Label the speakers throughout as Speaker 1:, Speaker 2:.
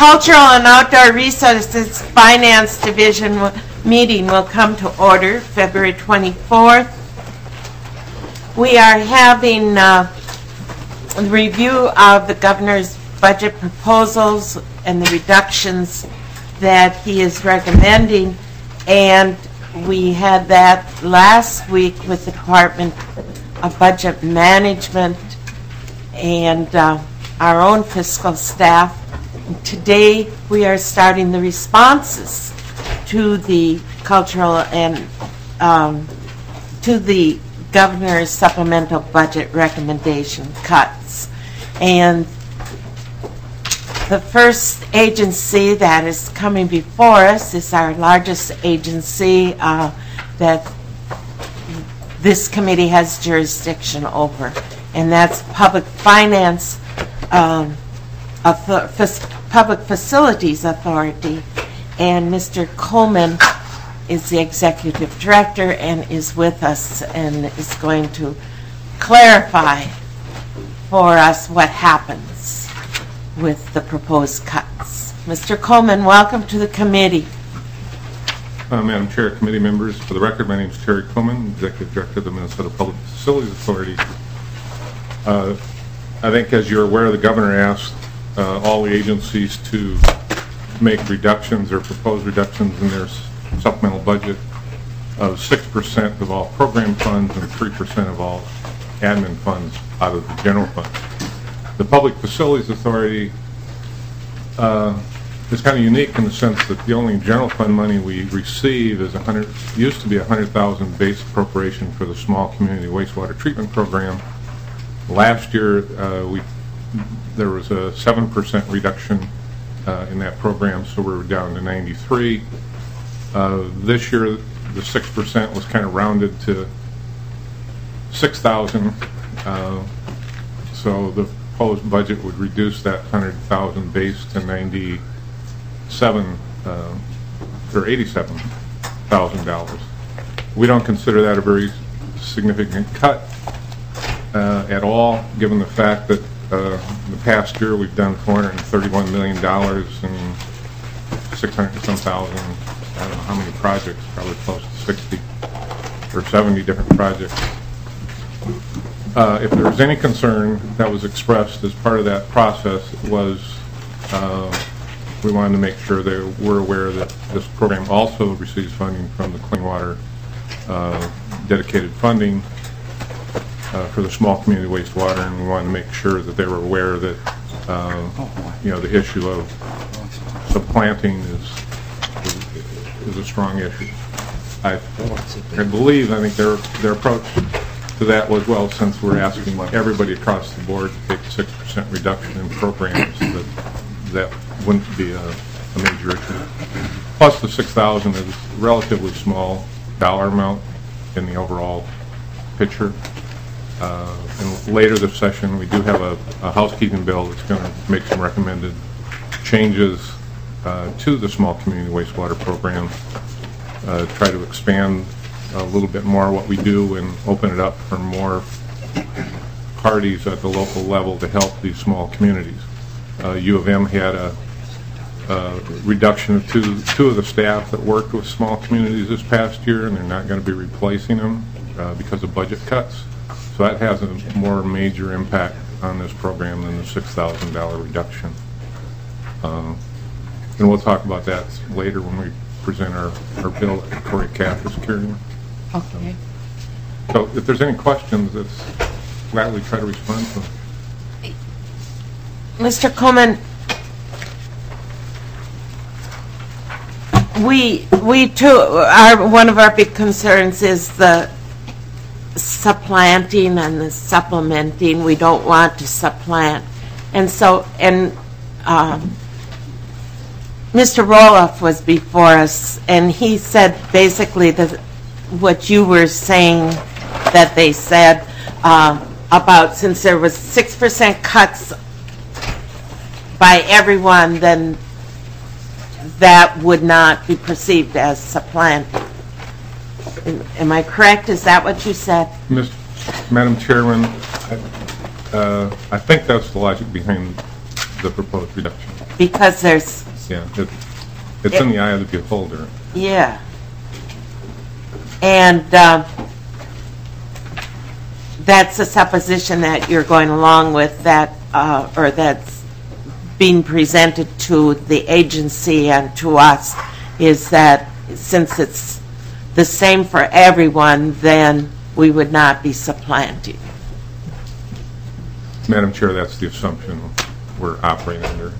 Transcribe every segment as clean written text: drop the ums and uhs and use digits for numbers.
Speaker 1: Cultural and Outdoor Resources Finance Division meeting will come to order February 24th. We are having a review of the governor's budget proposals and the reductions that he is recommending, and we had that last week with the Department of Budget Management and our own fiscal staff. Today we are starting the responses to the cultural and to the governor's supplemental budget recommendation cuts. And the first agency that is coming before us is our largest agency that this committee has jurisdiction over, and that's Public Finance Public Facilities Authority, and Mr. Coleman is the executive director and is with us and is going to clarify for us what happens with the proposed cuts. Mr. Coleman, welcome to the committee.
Speaker 2: Madam Chair, committee members, for the record, my name is Terry Coleman, executive director of the Minnesota Public Facilities Authority. I think, as you're aware, the governor asked all the agencies to make reductions or propose reductions in their supplemental budget of 6% of all program funds and 3% of all admin funds out of the general fund. The Public Facilities Authority is kind of unique in the sense that the only general fund money we receive is used to be $100,000 base appropriation for the small community wastewater treatment program. Last year there was a 7% reduction in that program, so we were down to 93. This year the 6% was kind of rounded to 6,000, so the proposed budget would reduce that 100,000 base to 97 or $87,000. We don't consider that a very significant cut at all, given the fact that the past year we've done $431 million and 600 and some thousand, I don't know how many projects, probably close to 60 or 70 different projects. If there was any concern that was expressed as part of that process, it was we wanted to make sure they were aware that this program also receives funding from the Clean Water dedicated funding for the small community wastewater, and we wanted to make sure that they were aware that the issue of supplanting is a strong issue. I think their approach to that was, well, since we're asking everybody across the board to take a 6% reduction in programs, that wouldn't be a major issue. Plus, the 6,000 is a relatively small dollar amount in the overall picture. And later this session, we do have a housekeeping bill that's going to make some recommended changes to the small community wastewater program, try to expand a little bit more what we do and open it up for more parties at the local level to help these small communities. U of M had a reduction of two of the staff that worked with small communities this past year, and they're not going to be replacing them because of budget cuts. So that has a more major impact on this program than the $6,000 reduction. And we'll talk about that later when we present our bill that Victoria Cath is carrying.
Speaker 1: Okay.
Speaker 2: So if there's any questions, let's gladly try to respond to them.
Speaker 1: Mr. Coleman, we too, one of our big concerns is the supplanting and the supplementing. We don't want to supplant, and so Mr. Roloff was before us, and he said basically that what you were saying that they said about, since there was 6% cuts by everyone, then that would not be perceived as supplanting. Am I correct? Is that what you said?
Speaker 2: Madam Chairman, I think that's the logic behind the proposed reduction.
Speaker 1: Because there's,
Speaker 2: Yeah, it's in the eye of the beholder.
Speaker 1: yeah. And that's a supposition that you're going along with, that, or that's being presented to the agency and to us, is that since it's the same for everyone, then we would not be supplanting.
Speaker 2: Madam Chair, that's the assumption we're operating under.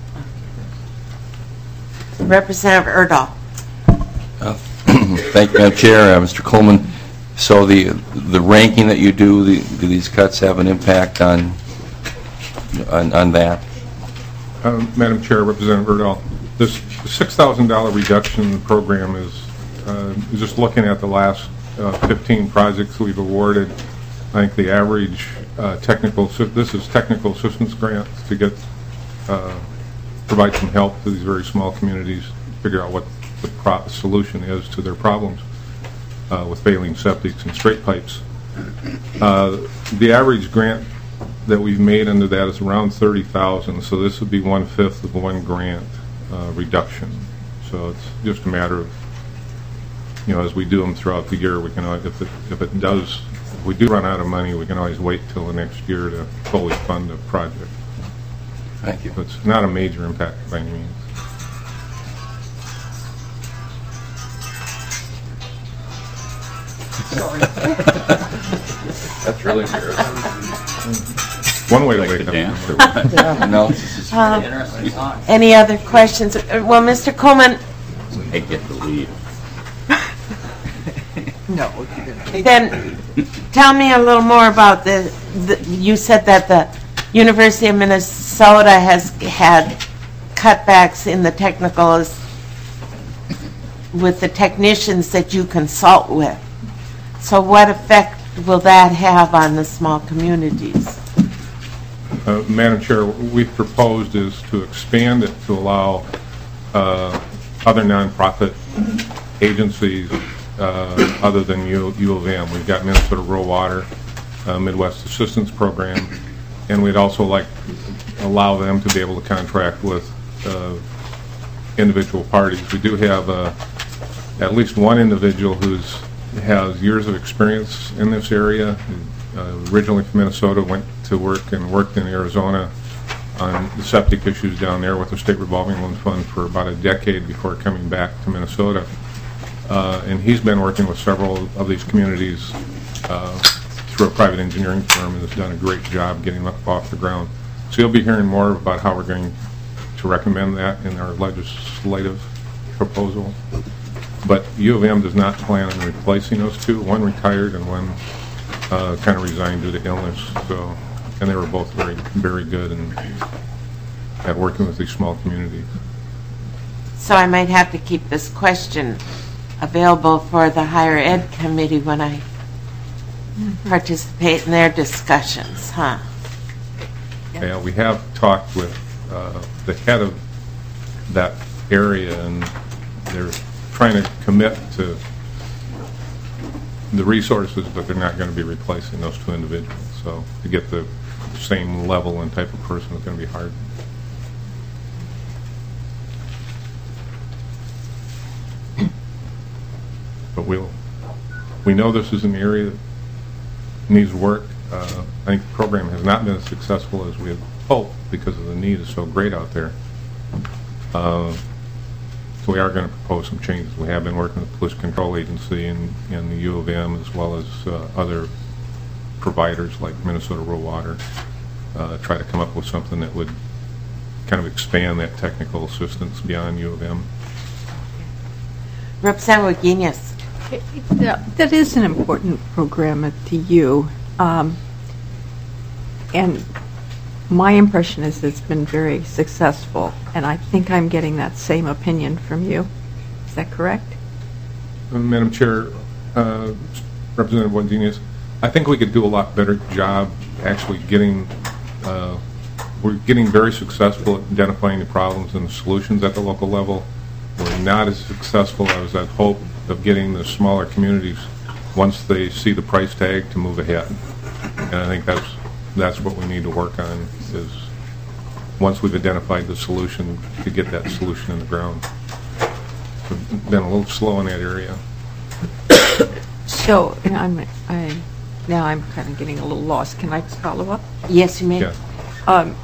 Speaker 1: Representative Erdahl.
Speaker 3: Thank you, Madam Chair. Mr. Coleman, so the ranking that you do these cuts have an impact on that?
Speaker 2: Madam Chair, Representative Erdahl, this $6,000 reduction in the program is just looking at the last 15 projects we've awarded. I think the average this is technical assistance grants to get provide some help to these very small communities, figure out what the solution is to their problems with failing septics and straight pipes. The average grant that we've made under that is around $30,000, so this would be 1/5 of one grant reduction. So it's just a matter of, as we do them throughout the year, we can always, if we do run out of money, we can always wait till the next year to fully fund the project.
Speaker 3: Thank you.
Speaker 2: So it's not a major impact by any means.
Speaker 4: That's really embarrassing.
Speaker 2: One way to
Speaker 4: Like
Speaker 2: wake
Speaker 4: to
Speaker 2: up.
Speaker 4: dance or what?
Speaker 3: No, this is
Speaker 1: Any other questions? Well, Mr. Coleman,
Speaker 4: I get the lead.
Speaker 1: then tell me a little more about you said that the University of Minnesota has had cutbacks in the technicals with the technicians that you consult with. So what effect will that have on the small communities?
Speaker 2: Madam Chair, what we've proposed is to expand it to allow other nonprofit agencies other than U of M. We've got Minnesota Rural Water, Midwest Assistance Program, and we'd also like to allow them to be able to contract with individual parties. We do have at least one individual who has years of experience in this area. Originally from Minnesota, went to work and worked in Arizona on the septic issues down there with the State Revolving Loan Fund for about a decade before coming back to Minnesota. And he's been working with several of these communities through a private engineering firm and has done a great job getting up off the ground. So you'll be hearing more about how we're going to recommend that in our legislative proposal. But U of M does not plan on replacing those two. One retired and one kind of resigned due to illness. So, and they were both very, very good at working with these small communities.
Speaker 1: So I might have to keep this question available for the Higher Ed Committee when I participate in their discussions, huh?
Speaker 2: Yeah, we have talked with the head of that area, and they're trying to commit to the resources, but they're not going to be replacing those two individuals. So to get the same level and type of person is going to be hard. But we know this is an area that needs work. I think the program has not been as successful as we had hoped because of the need is so great out there. So we are going to propose some changes. We have been working with the Pollution Control Agency and the U of M as well as other providers like Minnesota Rural Water, try to come up with something that would kind of expand that technical assistance beyond U of M.
Speaker 1: Representative Guinness.
Speaker 5: That is an important program at the U. And my impression is it's been very successful, and I think I'm getting that same opinion from you. Is that correct?
Speaker 2: Madam Chair, Representative Guinness, I think we could do a lot better job actually getting, we're getting very successful at identifying the problems and the solutions at the local level. We're not as successful as I'd hoped of getting the smaller communities, once they see the price tag, to move ahead. And I think that's what we need to work on, is once we've identified the solution, to get that solution in the ground. So been a little slow in that area.
Speaker 5: So, now I'm kind of getting a little lost. Can I follow up?
Speaker 1: Yes, you may.
Speaker 2: Yeah.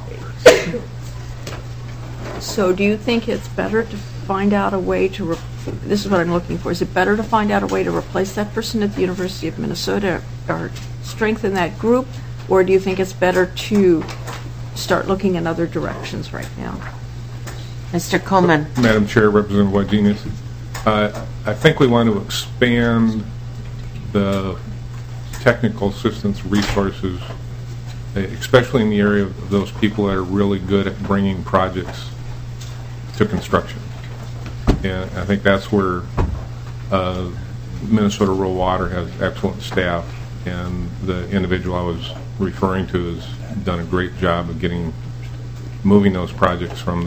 Speaker 5: So do you think it's better to find out a way to, this is what I'm looking for, is it better to find out a way to replace that person at the University of Minnesota or strengthen that group, or do you think it's better to start looking in other directions right now?
Speaker 1: Mr. Coleman.
Speaker 2: Madam Chair, Representative Wajenius, I think we want to expand the technical assistance resources, especially in the area of those people that are really good at bringing projects to construction. And I think that's where Minnesota Rural Water has excellent staff, and the individual I was referring to has done a great job of moving those projects from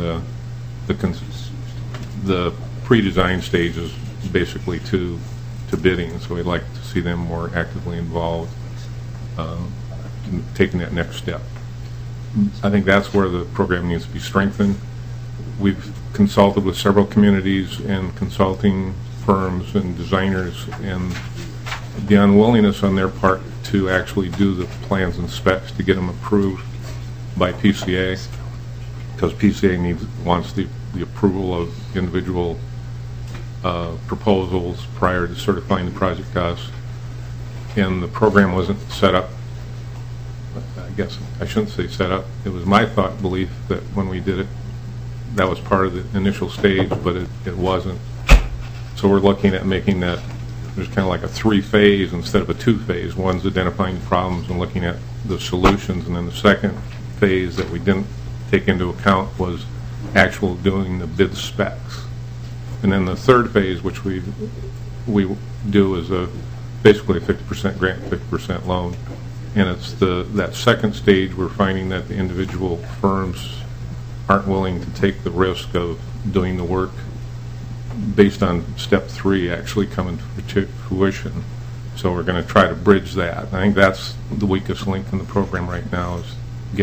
Speaker 2: the pre-design stages basically to bidding. So we'd like to see them more actively involved in taking that next step. I think that's where the program needs to be strengthened. We've consulted with several communities and consulting firms and designers, and the unwillingness on their part to actually do the plans and specs to get them approved by PCA, because PCA wants the approval of individual proposals prior to certifying the project costs. And the program wasn't set up, I guess I shouldn't say set up, it was my belief that when we did it, that was part of the initial stage, but it wasn't. So we're looking at making that, there's kind of like a 3-phase instead of a 2-phase. One's identifying the problems and looking at the solutions, and then the second phase that we didn't take into account was actual doing the bid specs. And then the third phase, which we do, is basically a 50% grant, 50% loan. And it's that second stage we're finding that the individual firms aren't willing to take the risk of doing the work based on step 3 actually coming to fruition. So we're going to try to bridge that. I think that's the weakest link in the program right now, is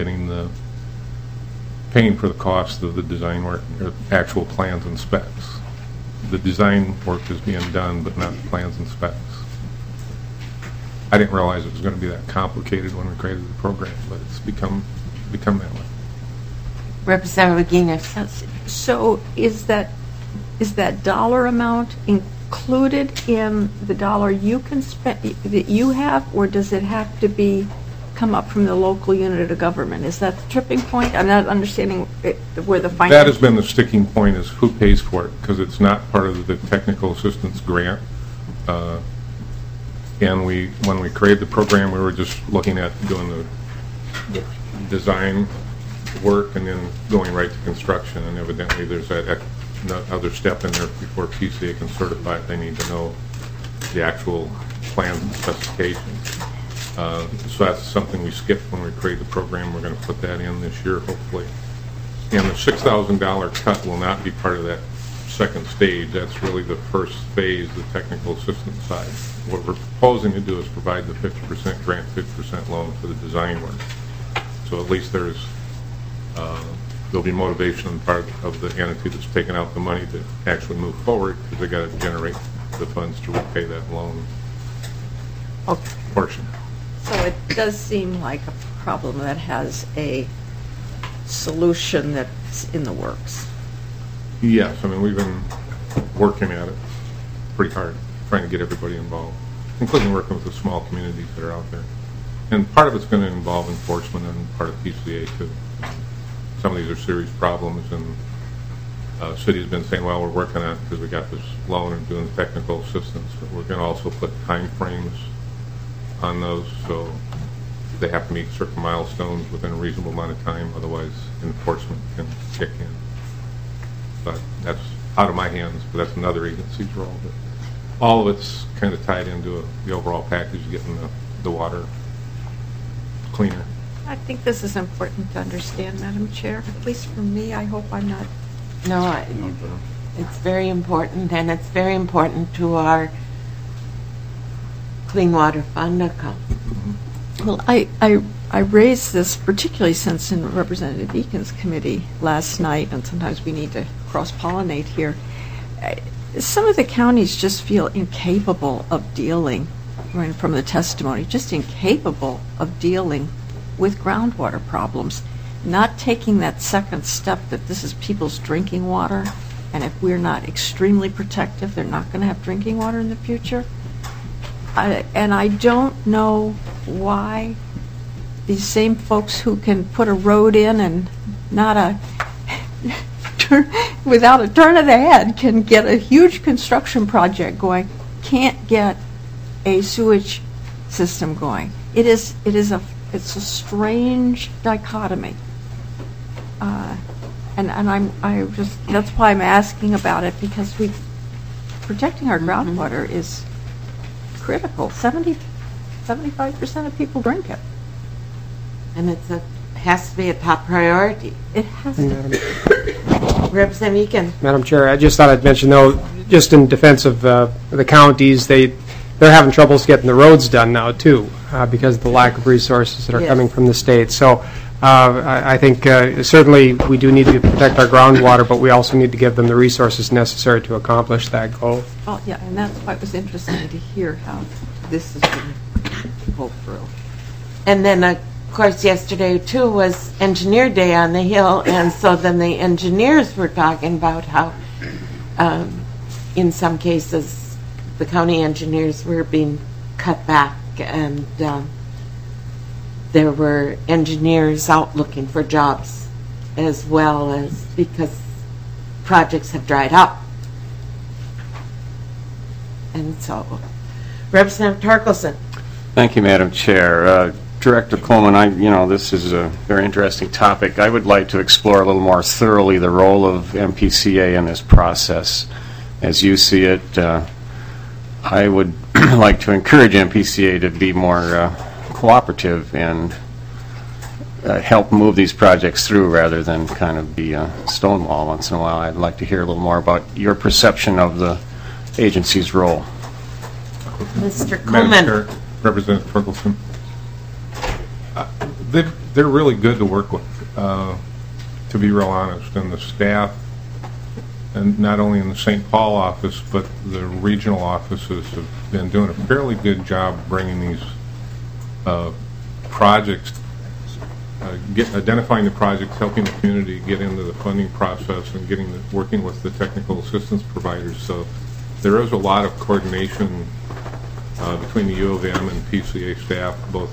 Speaker 2: paying for the cost of the design work, or actual plans and specs. The design work is being done, but not the plans and specs. I didn't realize it was going to be that complicated when we created the program, but it's become that way.
Speaker 1: Representative Guinness.
Speaker 5: So is that dollar amount included in the dollar you can spend that you have, or does it have to come up from the local unit of government? Is that the tripping point? I'm not understanding where the finance.
Speaker 2: That has been the sticking point, is who pays for it, because it's not part of the technical assistance grant. And when we created the program, we were just looking at doing the design work and then going right to construction. And evidently, there's that other step in there before PCA can certify it. They need to know the actual plan specifications. So that's something we skipped when we created the program. We're going to put that in this year, hopefully. And the $6,000 cut will not be part of that second stage. That's really the first phase, the technical assistance side. What we're proposing to do is provide the 50% grant, 50% loan for the design work. So at least there'll be motivation on the part of the entity that's taking out the money to actually move forward, because they got to generate the funds to repay that loan portion.
Speaker 5: So it does seem like a problem that has a solution that's in the works.
Speaker 2: Yes, I mean, we've been working at it pretty hard, trying to get everybody involved, including working with the small communities that are out there. And part of it's going to involve enforcement and part of PCA too. Some of these are serious problems, and the city's been saying, well, we're working on it because we got this loan and doing technical assistance, but we're going to also put time frames on those, so they have to meet certain milestones within a reasonable amount of time, otherwise enforcement can kick in. But that's out of my hands, but that's another agency's role. But all of it's kind of tied into the overall package, getting the water cleaner.
Speaker 5: I think this is important to understand, Madam Chair. At least for me, I hope I'm not.
Speaker 1: No, it's very important, and it's very important to our Clean Water Fund account.
Speaker 5: Well, I I raised this particularly since in Representative Eakin's committee last night, and sometimes we need to cross-pollinate here. Some of the counties just feel incapable of dealing, right, from the testimony, just incapable of dealing with groundwater problems, not taking that second step that this is people's drinking water, and if we're not extremely protective, they're not going to have drinking water in the future. And I don't know why these same folks who can put a road in and not a without a turn of the head can get a huge construction project going, can't get a sewage system going. It's a strange dichotomy, and that's why I'm asking about it, because protecting our groundwater is critical. 75% of people drink it.
Speaker 1: And has to be a top priority.
Speaker 5: It has to.
Speaker 1: Representative Eakin.
Speaker 6: Madam Chair, I just thought I'd mention, though, just in defense of the counties, they're having troubles getting the roads done now, too, because of the lack of resources that are coming from the state. So I think certainly we do need to protect our groundwater, but we also need to give them the resources necessary to accomplish that goal.
Speaker 5: Oh, yeah, and that's why it was interesting to hear how this has been pulled through.
Speaker 1: And then, of course, yesterday, too, was Engineer Day on the Hill, and so then the engineers were talking about how, in some cases, the county engineers were being cut back, and there were engineers out looking for jobs, as well as because projects have dried up. And so, Representative Torkelson.
Speaker 4: Thank you, Madam Chair. Director Coleman, this is a very interesting topic. I would like to explore a little more thoroughly the role of MPCA in this process. As you see it, I would like to encourage MPCA to be more cooperative and help move these projects through rather than kind of be a stonewall once in a while. I'd like to hear a little more about your perception of the agency's role.
Speaker 1: Mr.
Speaker 2: Madam
Speaker 1: Coleman.
Speaker 2: Chair, Representative Torkelson. They're really good to work with, to be real honest, and the staff, and not only in the St. Paul office, but the regional offices have been doing a fairly good job bringing these projects, identifying the projects, helping the community get into the funding process, and working with the technical assistance providers. So there is a lot of coordination between the U of M and PCA staff, both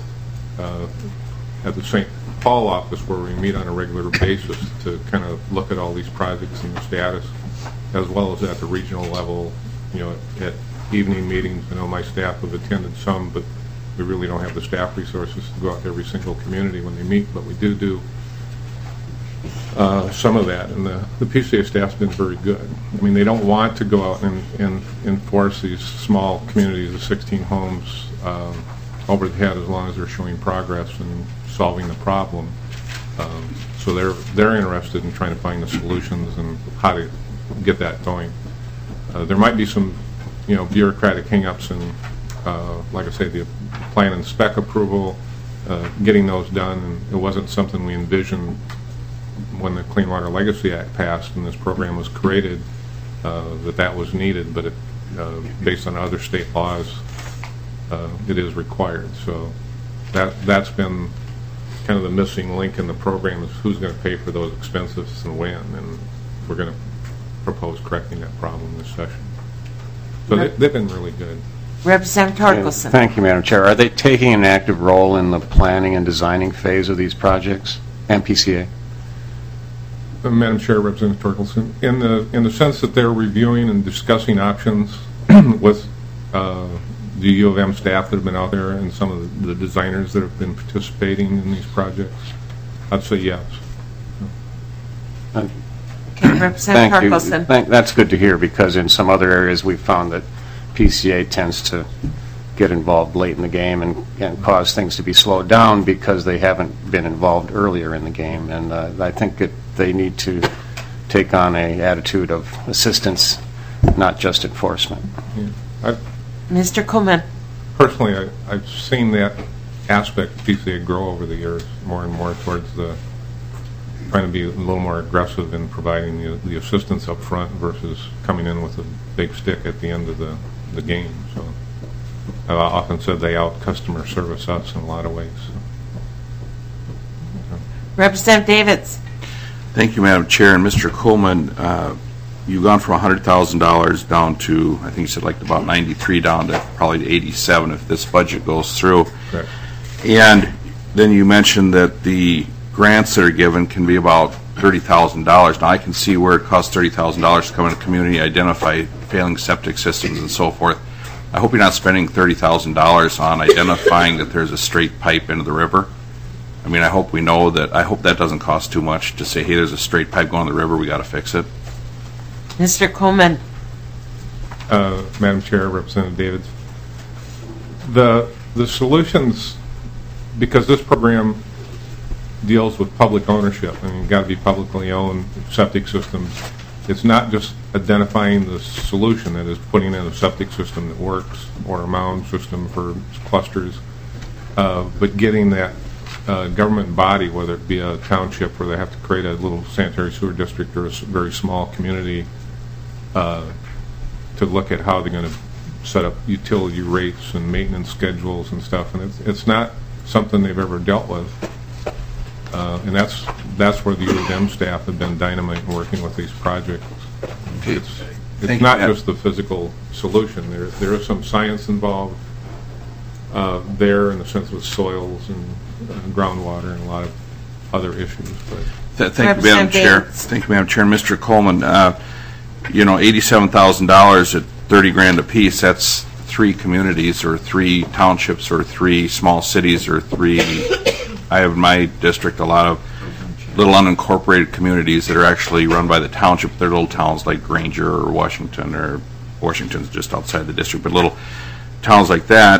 Speaker 2: at the St. Paul office, where we meet on a regular basis to kind of look at all these projects and the status, as well as at the regional level, at evening meetings. I know my staff have attended some, but we really don't have the staff resources to go out to every single community when they meet, but we do some of that, and the PCA staff's been very good. I mean, they don't want to go out and enforce these small communities of 16 homes over the head, as long as they're showing progress and solving the problem. So they're interested in trying to find the solutions and how to get that going. There might be some, bureaucratic hang-ups and, like I say, the plan and spec approval, getting those done. And it wasn't something we envisioned when the Clean Water Legacy Act passed and this program was created, that was needed, but based on other state laws, it is required. So that's been kind of the missing link in the program, is who's going to pay for those expenses and when, and we're going to propose correcting that problem this session. So they've been really good.
Speaker 1: Representative Torkelson.
Speaker 4: Thank you, Madam Chair. Are they taking an active role in the planning and designing phase of these projects, MPCA?
Speaker 2: Madam Chair, Representative Torkelson, in the sense that they're reviewing and discussing options with the U of M staff that have been out there and some of the designers that have been participating in these projects, I'd say yes.
Speaker 1: Okay, Representative Torkelson.
Speaker 4: That's good to hear, because in some other areas we've found that PCA tends to get involved late in the game and cause things to be slowed down because they haven't been involved earlier in the game. And I think they need to take on an attitude of assistance, not just enforcement.
Speaker 2: Yeah.
Speaker 1: Mr. Coleman.
Speaker 2: Personally, I've seen that aspect of PCA grow over the years, more and more towards trying to be a little more aggressive in providing the assistance up front versus coming in with a big stick at the end of the game. So I've often said they out-customer service us in a lot of ways.
Speaker 1: Representative Davids.
Speaker 7: Thank you, Madam Chair. And Mr. Coleman, you've gone from $100,000 down to, I think you said like about 93 down to probably 87 if this budget goes through.
Speaker 2: Correct.
Speaker 7: And then you mentioned that the grants that are given can be about $30,000. Now, I can see where it costs $30,000 to come in a community, identify failing septic systems and so forth. I hope you're not spending $30,000 on identifying that there's a straight pipe into the river. I mean, I hope we know that. I hope that doesn't cost too much to say, hey, there's a straight pipe going to the river, we got to fix it.
Speaker 1: Mr. Coleman.
Speaker 2: Madam Chair, Representative Davids. The solutions, because this program deals with public ownership, I mean, you've got to be publicly owned septic systems. It's not just identifying the solution, that is putting in a septic system that works or a mound system for clusters, but getting that government body, whether it be a township where they have to create a little sanitary sewer district or a very small community, to look at how they're going to set up utility rates and maintenance schedules and stuff. And it's not something they've ever dealt with. And that's where the U of M staff have been dynamite in working with these projects. It's not just the physical solution. There is some science involved there in the sense of soils and groundwater and a lot of other issues. But
Speaker 7: Thank you, Madam Chair. Thank you, Madam Chair. And Mr. Coleman, $87,000 at 30 grand apiece, that's 3 communities or 3 townships or 3 small cities or 3, I have in my district a lot of little unincorporated communities that are actually run by the township. They're little towns like Granger or Washington's just outside the district, but little towns like that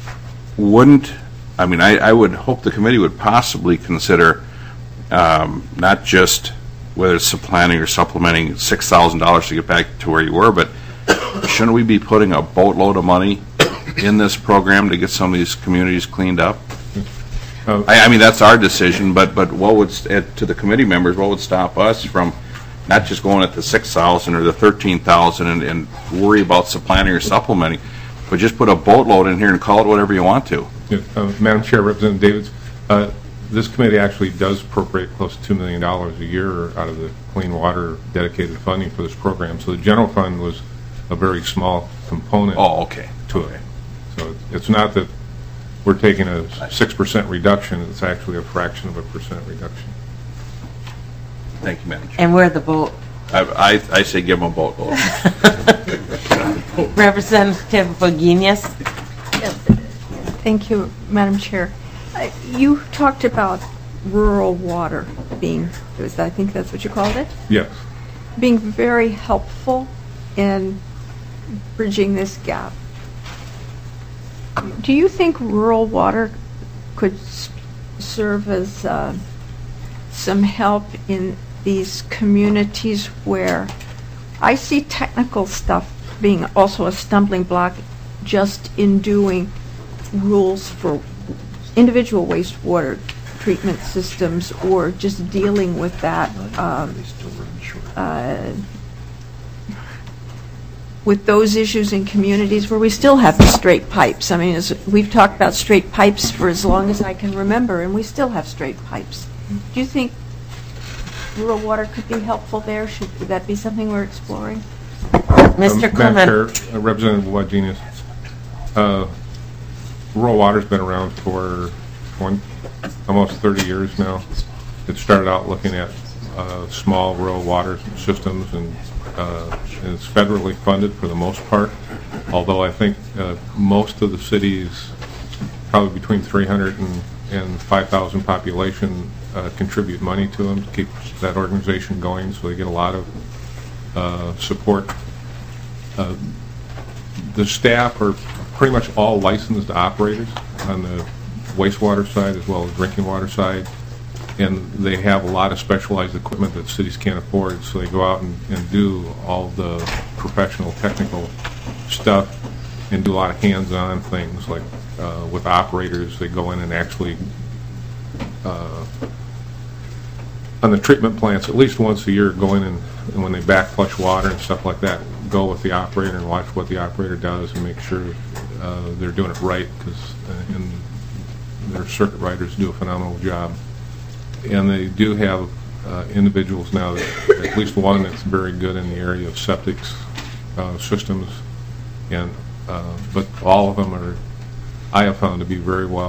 Speaker 7: I would hope the committee would possibly consider not just whether it's supplanting or supplementing $6,000 to get back to where you were, but shouldn't we be putting a boatload of money in this program to get some of these communities cleaned up? I mean, that's our decision, but what would, to the committee members, what would stop us from not just going at the $6,000 or the $13,000 and worry about supplanting or supplementing, but just put a boatload in here and call it whatever you want to?
Speaker 2: Madam Chair, Representative Davids, this committee actually does appropriate close to $2 million a year out of the clean water dedicated funding for this program. So the general fund was a very small component to it. So it's not that we're taking a 6% reduction, it's actually a fraction of a percent reduction.
Speaker 7: Thank you, Madam Chair.
Speaker 1: And we're the boat.
Speaker 7: I say give them a boatload.
Speaker 1: Representative Bogenius.
Speaker 5: Yes. Thank you, Madam Chair. You talked about rural water being, I think that's what you called it?
Speaker 2: Yes.
Speaker 5: Being very helpful in bridging this gap. Do you think rural water could serve as some help in these communities where I see technical stuff being also a stumbling block just in doing rules for individual wastewater treatment systems or just dealing with that with those issues in communities where we still have straight pipes. I mean, we've talked about straight pipes for as long as I can remember, and we still have straight pipes. Do you think rural water could be helpful there? Would that be something we're exploring?
Speaker 1: Mr. Coleman.
Speaker 2: Madam Chair, Representative Wojcienius, rural water's been around for almost 30 years now. It started out looking at small rural water systems, and it's federally funded for the most part, although I think most of the cities, probably between 300 and 5,000 population, contribute money to them to keep that organization going, so they get a lot of support. The staff are pretty much all licensed operators on the wastewater side as well as drinking water side, and they have a lot of specialized equipment that cities can't afford, so they go out and do all the professional technical stuff. and do a lot of hands-on things, like with operators. They go in and actually, on the treatment plants, at least once a year, go in and when they back flush water and stuff like that, go with the operator and watch what the operator does and make sure they're doing it right, because their circuit riders do a phenomenal job. And they do have individuals now, at least one that's very good in the area of septics systems, and but all of them are, I have found to be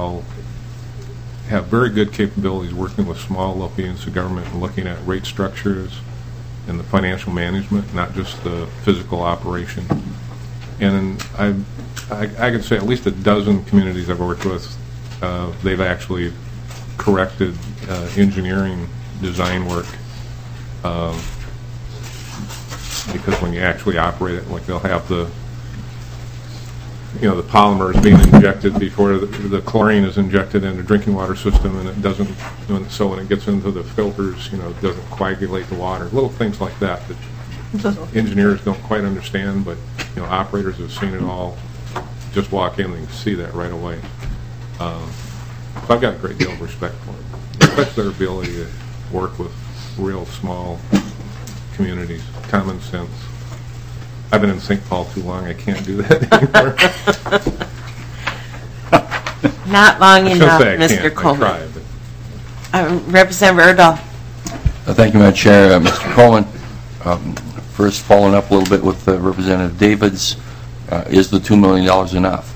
Speaker 2: have very good capabilities working with small local units of government and looking at rate structures and the financial management, not just the physical operation. And I could say at least a dozen communities I've worked with, they've actually corrected engineering design work, because when you actually operate it, like they'll have the polymers being injected before the chlorine is injected in the drinking water system, and it doesn't, so when it gets into the filters, it doesn't coagulate the water. Little things like that engineers don't quite understand, but operators have seen it all. Just walk in and see that right away. So I've got a great deal of respect for it, especially their ability to work with real small communities. Common sense. I've been in St. Paul too long. I can't do that anymore.
Speaker 1: Not long enough,
Speaker 2: I
Speaker 1: Mr.
Speaker 2: can't.
Speaker 1: Coleman.
Speaker 2: I try, but
Speaker 1: Representative Erdahl.
Speaker 3: Thank you, Madam Chair. Mr. Coleman, first following up a little bit with Representative Davids, is the $2 million enough?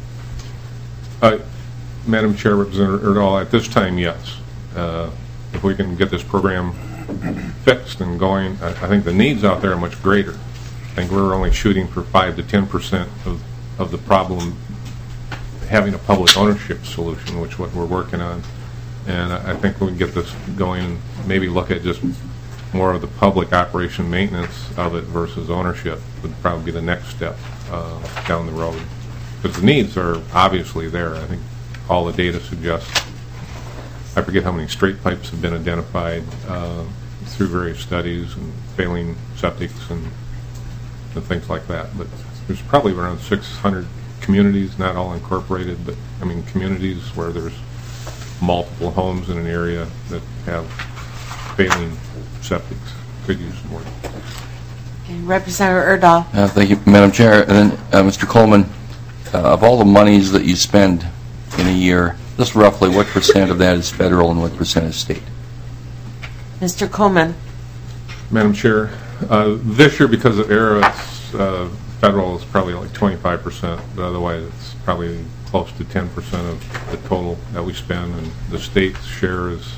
Speaker 2: Madam Chair, Representative Erdahl, at this time, yes. If we can get this program fixed and going, I think the needs out there are much greater. I think we're only shooting for 5 to 10% of the problem having a public ownership solution, which is what we're working on. And I think we can get this going and maybe look at just more of the public operation maintenance of it versus ownership would probably be the next step down the road. Because the needs are obviously there. I think all the data suggests, I forget how many straight pipes have been identified through various studies and failing septics and things like that. But there's probably around 600 communities, not all incorporated, but I mean communities where there's multiple homes in an area that have failing septics. Could use more.
Speaker 1: Okay, Representative Erdahl.
Speaker 3: Thank you, Madam Chair. And then, Mr. Coleman, of all the monies that you spend in a year, just roughly what percent of that is federal and what percent is state?
Speaker 1: Mr. Coleman.
Speaker 2: Madam Chair, this year because of ERA, it's, federal is probably like 25%, but otherwise it's probably close to 10% of the total that we spend, and the state's share is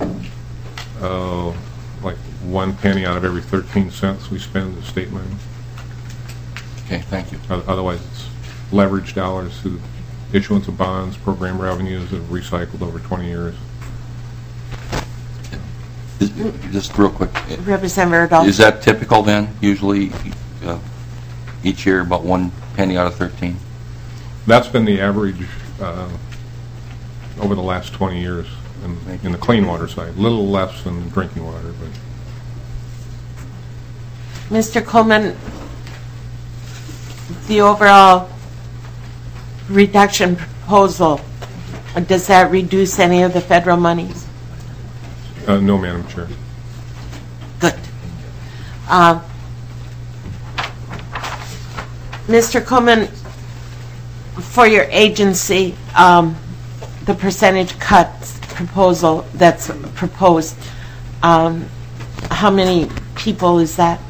Speaker 2: like 1 penny out of every 13 cents we spend is state money.
Speaker 3: Okay, thank you.
Speaker 2: Otherwise it's leverage dollars through issuance of bonds, program revenues that have recycled over 20 years.
Speaker 3: Just real quick.
Speaker 1: Representative Erdahl.
Speaker 3: Is that typical then, usually each year about 1 penny out of 13?
Speaker 2: That's been the average over the last 20 years in the clean water side. A little less than drinking water. But
Speaker 1: Mr. Coleman, the overall reduction proposal, does that reduce any of the federal monies?
Speaker 2: no, Madam Chair.
Speaker 1: Good. Mr. Coleman, for your agency, the percentage cuts proposal that's proposed, how many people is that?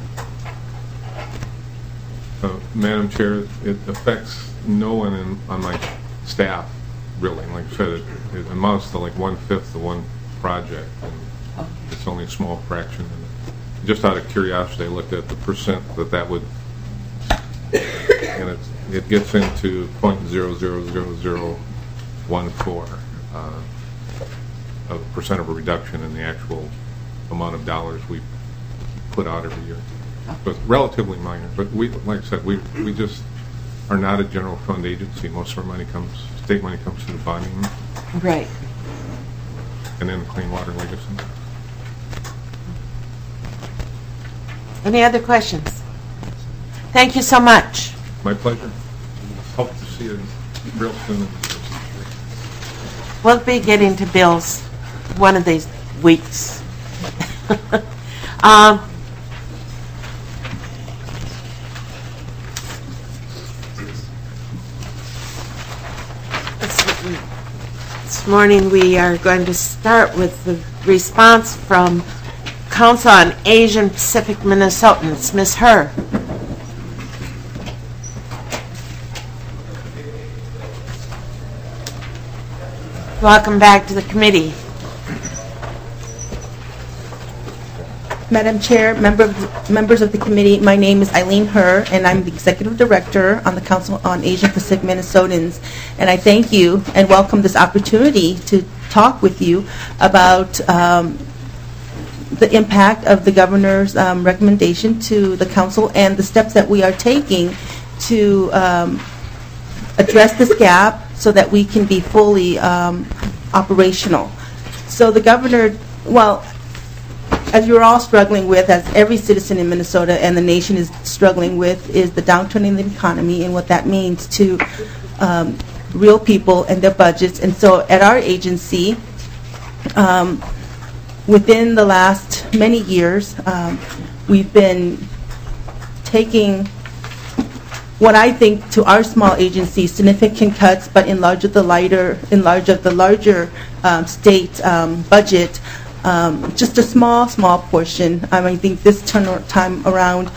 Speaker 2: Madam Chair, it affects no one on my staff, really. Like I said, it amounts to like 1/5 of one project, and it's only a small fraction. And just out of curiosity, I looked at the percent that would, and it gets into 0.00014 of percent of a reduction in the actual amount of dollars we put out every year. So it's relatively minor, but we, like I said, we just are not a general fund agency. Most of our money comes, state money comes through the bonding,
Speaker 1: Right.
Speaker 2: and then the Clean Water Legacy.
Speaker 1: Any other questions? Thank you so much.
Speaker 2: My pleasure. see it real soon.
Speaker 1: We'll be getting to bills one of these weeks. This morning we are going to start with the response from Council on Asian Pacific Minnesotans. Ms. Herr. Welcome back to the committee.
Speaker 8: Madam Chair, members of the committee, my name is Eileen Herr, and I'm the Executive Director on the Council on Asian Pacific Minnesotans. And I thank you and welcome this opportunity to talk with you about the impact of the Governor's recommendation to the Council and the steps that we are taking to address this gap so that we can be fully operational. So the Governor, well, as you're all struggling with, as every citizen in Minnesota and the nation is struggling with, is the downturn in the economy and what that means to real people and their budgets. And so at our agency, within the last many years, we've been taking what I think to our small agency significant cuts, but in large of the larger state budget. Just a small portion. I think this time around,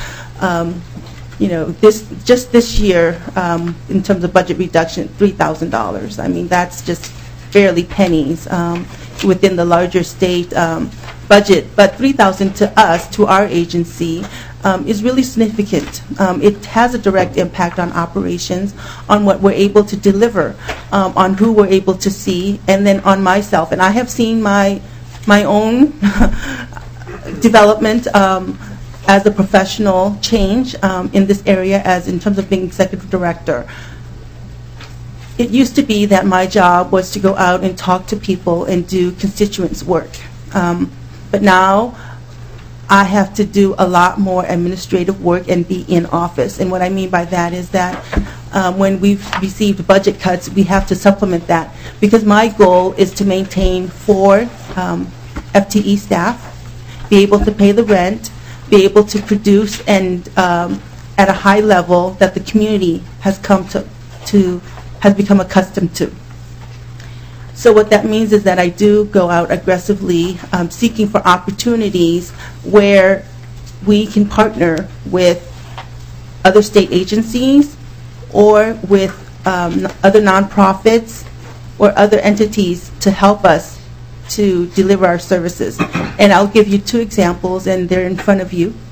Speaker 8: this year, in terms of budget reduction, $3,000. I mean, that's just barely pennies within the larger state budget. But $3,000 to us, to our agency, is really significant. It has a direct impact on operations, on what we're able to deliver, on who we're able to see, and then on myself. And I have seen my own development as a professional change in this area, as in terms of being executive director. It used to be that my job was to go out and talk to people and do constituents work. But now I have to do a lot more administrative work and be in office. And what I mean by that is that when we've received budget cuts, we have to supplement that, because my goal is to maintain 4 FTE staff, be able to pay the rent, be able to produce and at a high level that the community has become accustomed to. So what that means is that I do go out aggressively seeking for opportunities where we can partner with other state agencies or with other nonprofits or other entities to help us to deliver our services. And I'll give you 2 examples, and they're in front of you.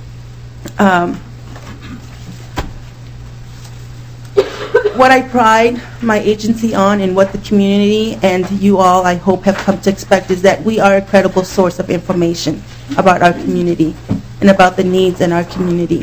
Speaker 8: What I pride my agency on, and what the community and you all, I hope, have come to expect, is that we are a credible source of information about our community and about the needs in our community.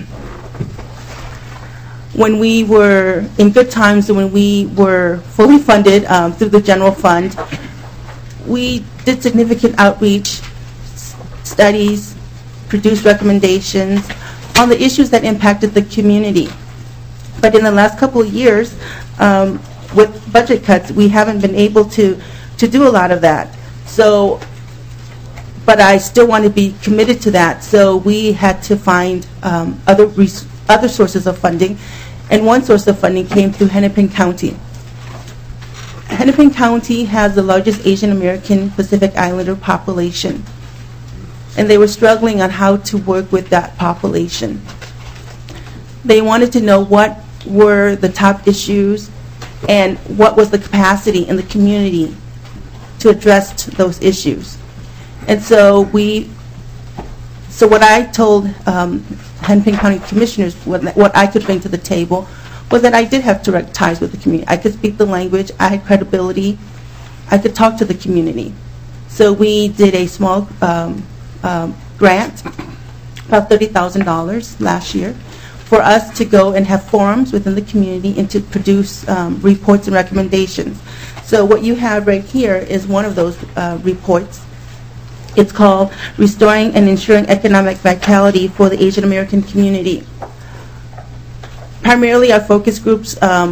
Speaker 8: When we were in good times, when we were fully funded through the general fund, we did significant outreach, studies, produced recommendations on the issues that impacted the community. But in the last couple of years, with budget cuts, we haven't been able to do a lot of that. So, but I still want to be committed to that. So we had to find other sources of funding, and one source of funding came through Hennepin County. Hennepin County has the largest Asian American Pacific Islander population, and they were struggling on how to work with that population. They wanted to know what were the top issues and what was the capacity in the community to address those issues. And so what I told Hennepin County commissioners, what I could bring to the table, was that I did have direct ties with the community. I could speak the language, I had credibility, I could talk to the community. So we did a small grant, about $30,000 last year, for us to go and have forums within the community and to produce reports and recommendations. So what you have right here is one of those reports. It's called Restoring and Ensuring Economic Vitality for the Asian American Community. Primarily our focus groups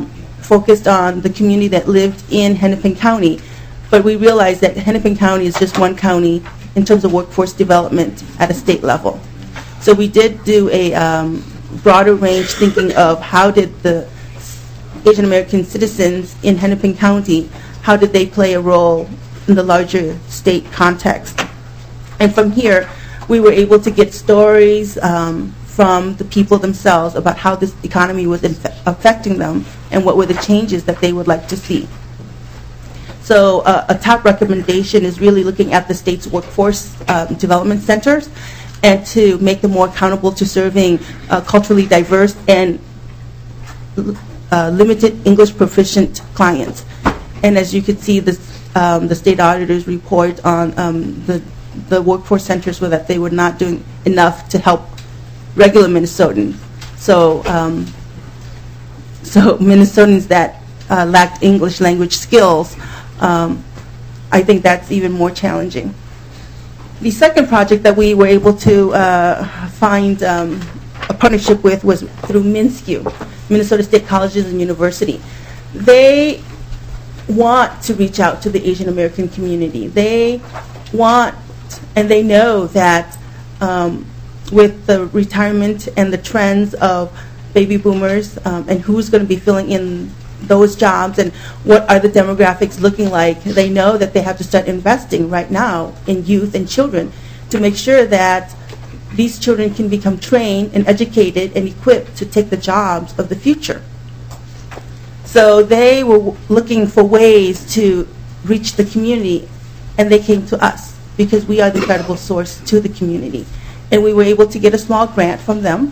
Speaker 8: focused on the community that lived in Hennepin County, but we realized that Hennepin County is just one county in terms of workforce development at a state level. So we did do a broader range thinking of how did the Asian American citizens in Hennepin County, how did they play a role in the larger state context. And from here, we were able to get stories from the people themselves about how this economy was affecting them and what were the changes that they would like to see. So a top recommendation is really looking at the state's workforce development centers and to make them more accountable to serving culturally diverse and limited English proficient clients. And as you can see, the state auditor's report on the workforce centers were that they were not doing enough to help regular Minnesotans. So Minnesotans that lacked English language skills, I think that's even more challenging. The second project that we were able to find a partnership with was through MnSCU, Minnesota State Colleges and University. They want to reach out to the Asian American community. They want, and they know that with the retirement and the trends of baby boomers and who's going to be filling in those jobs and what are the demographics looking like, they know that they have to start investing right now in youth and children to make sure that these children can become trained and educated and equipped to take the jobs of the future. So they were looking for ways to reach the community, and they came to us because we are the credible source to the community. And we were able to get a small grant from them,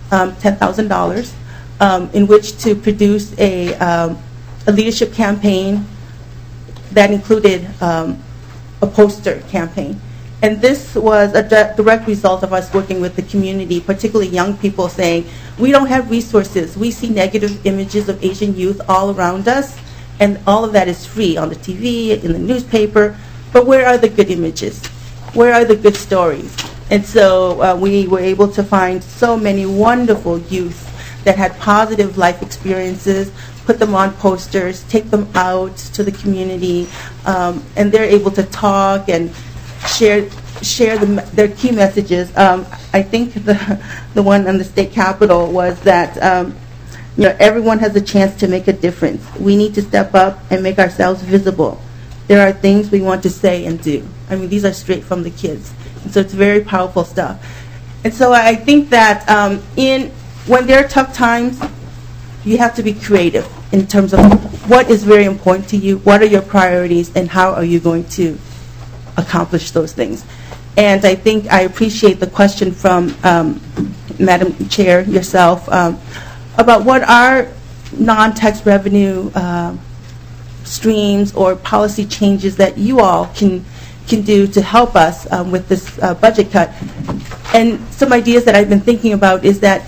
Speaker 8: $10,000, in which to produce a leadership campaign that included a poster campaign. And this was a direct result of us working with the community, particularly young people, saying, we don't have resources. We see negative images of Asian youth all around us, and all of that is free on the TV, in the newspaper. But where are the good images? Where are the good stories? And so we were able to find so many wonderful youth that had positive life experiences, put them on posters, take them out to the community, and they're able to talk and share their key messages. I think the one on the state capitol was that everyone has a chance to make a difference. We need to step up and make ourselves visible. There are things we want to say and do. I mean, these are straight from the kids. And so it's very powerful stuff. And so I think that when there are tough times, you have to be creative in terms of what is very important to you, what are your priorities, and how are you going to accomplish those things. And I think I appreciate the question from Madam Chair, yourself, about what are non-tax revenue streams or policy changes that you all can do to help us with this budget cut. And some ideas that I've been thinking about is that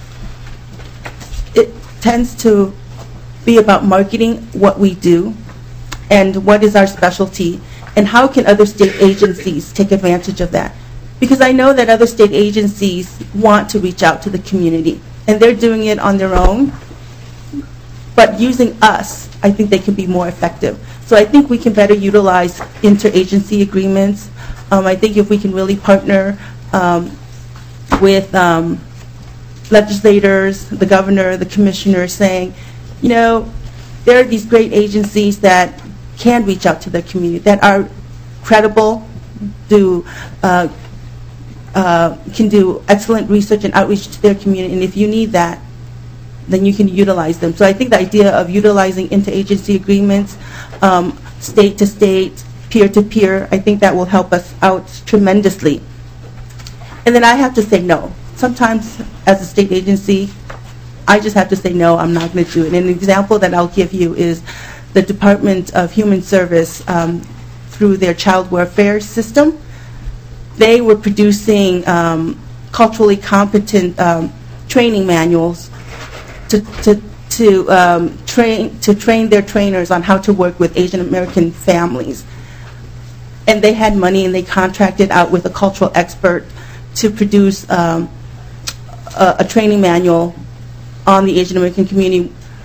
Speaker 8: it tends to be about marketing what we do and what is our specialty and how can other state agencies take advantage of that. Because I know that other state agencies want to reach out to the community and they're doing it on their own, but using us, I think they can be more effective. So I think we can better utilize interagency agreements. I think if we can really partner with legislators, the governor, the commissioner, saying, there are these great agencies that can reach out to the community, that are credible, can do excellent research and outreach to their community, and if you need that, then you can utilize them. So I think the idea of utilizing interagency agreements, state to state, peer to peer, I think that will help us out tremendously. And then I have to say no. Sometimes as a state agency, I just have to say no, I'm not going to do it. And an example that I'll give you is the Department of Human Service, through their child welfare system, they were producing culturally competent training manuals to train their trainers on how to work with Asian American families. And they had money and they contracted out with a cultural expert to produce a training manual on the Asian American community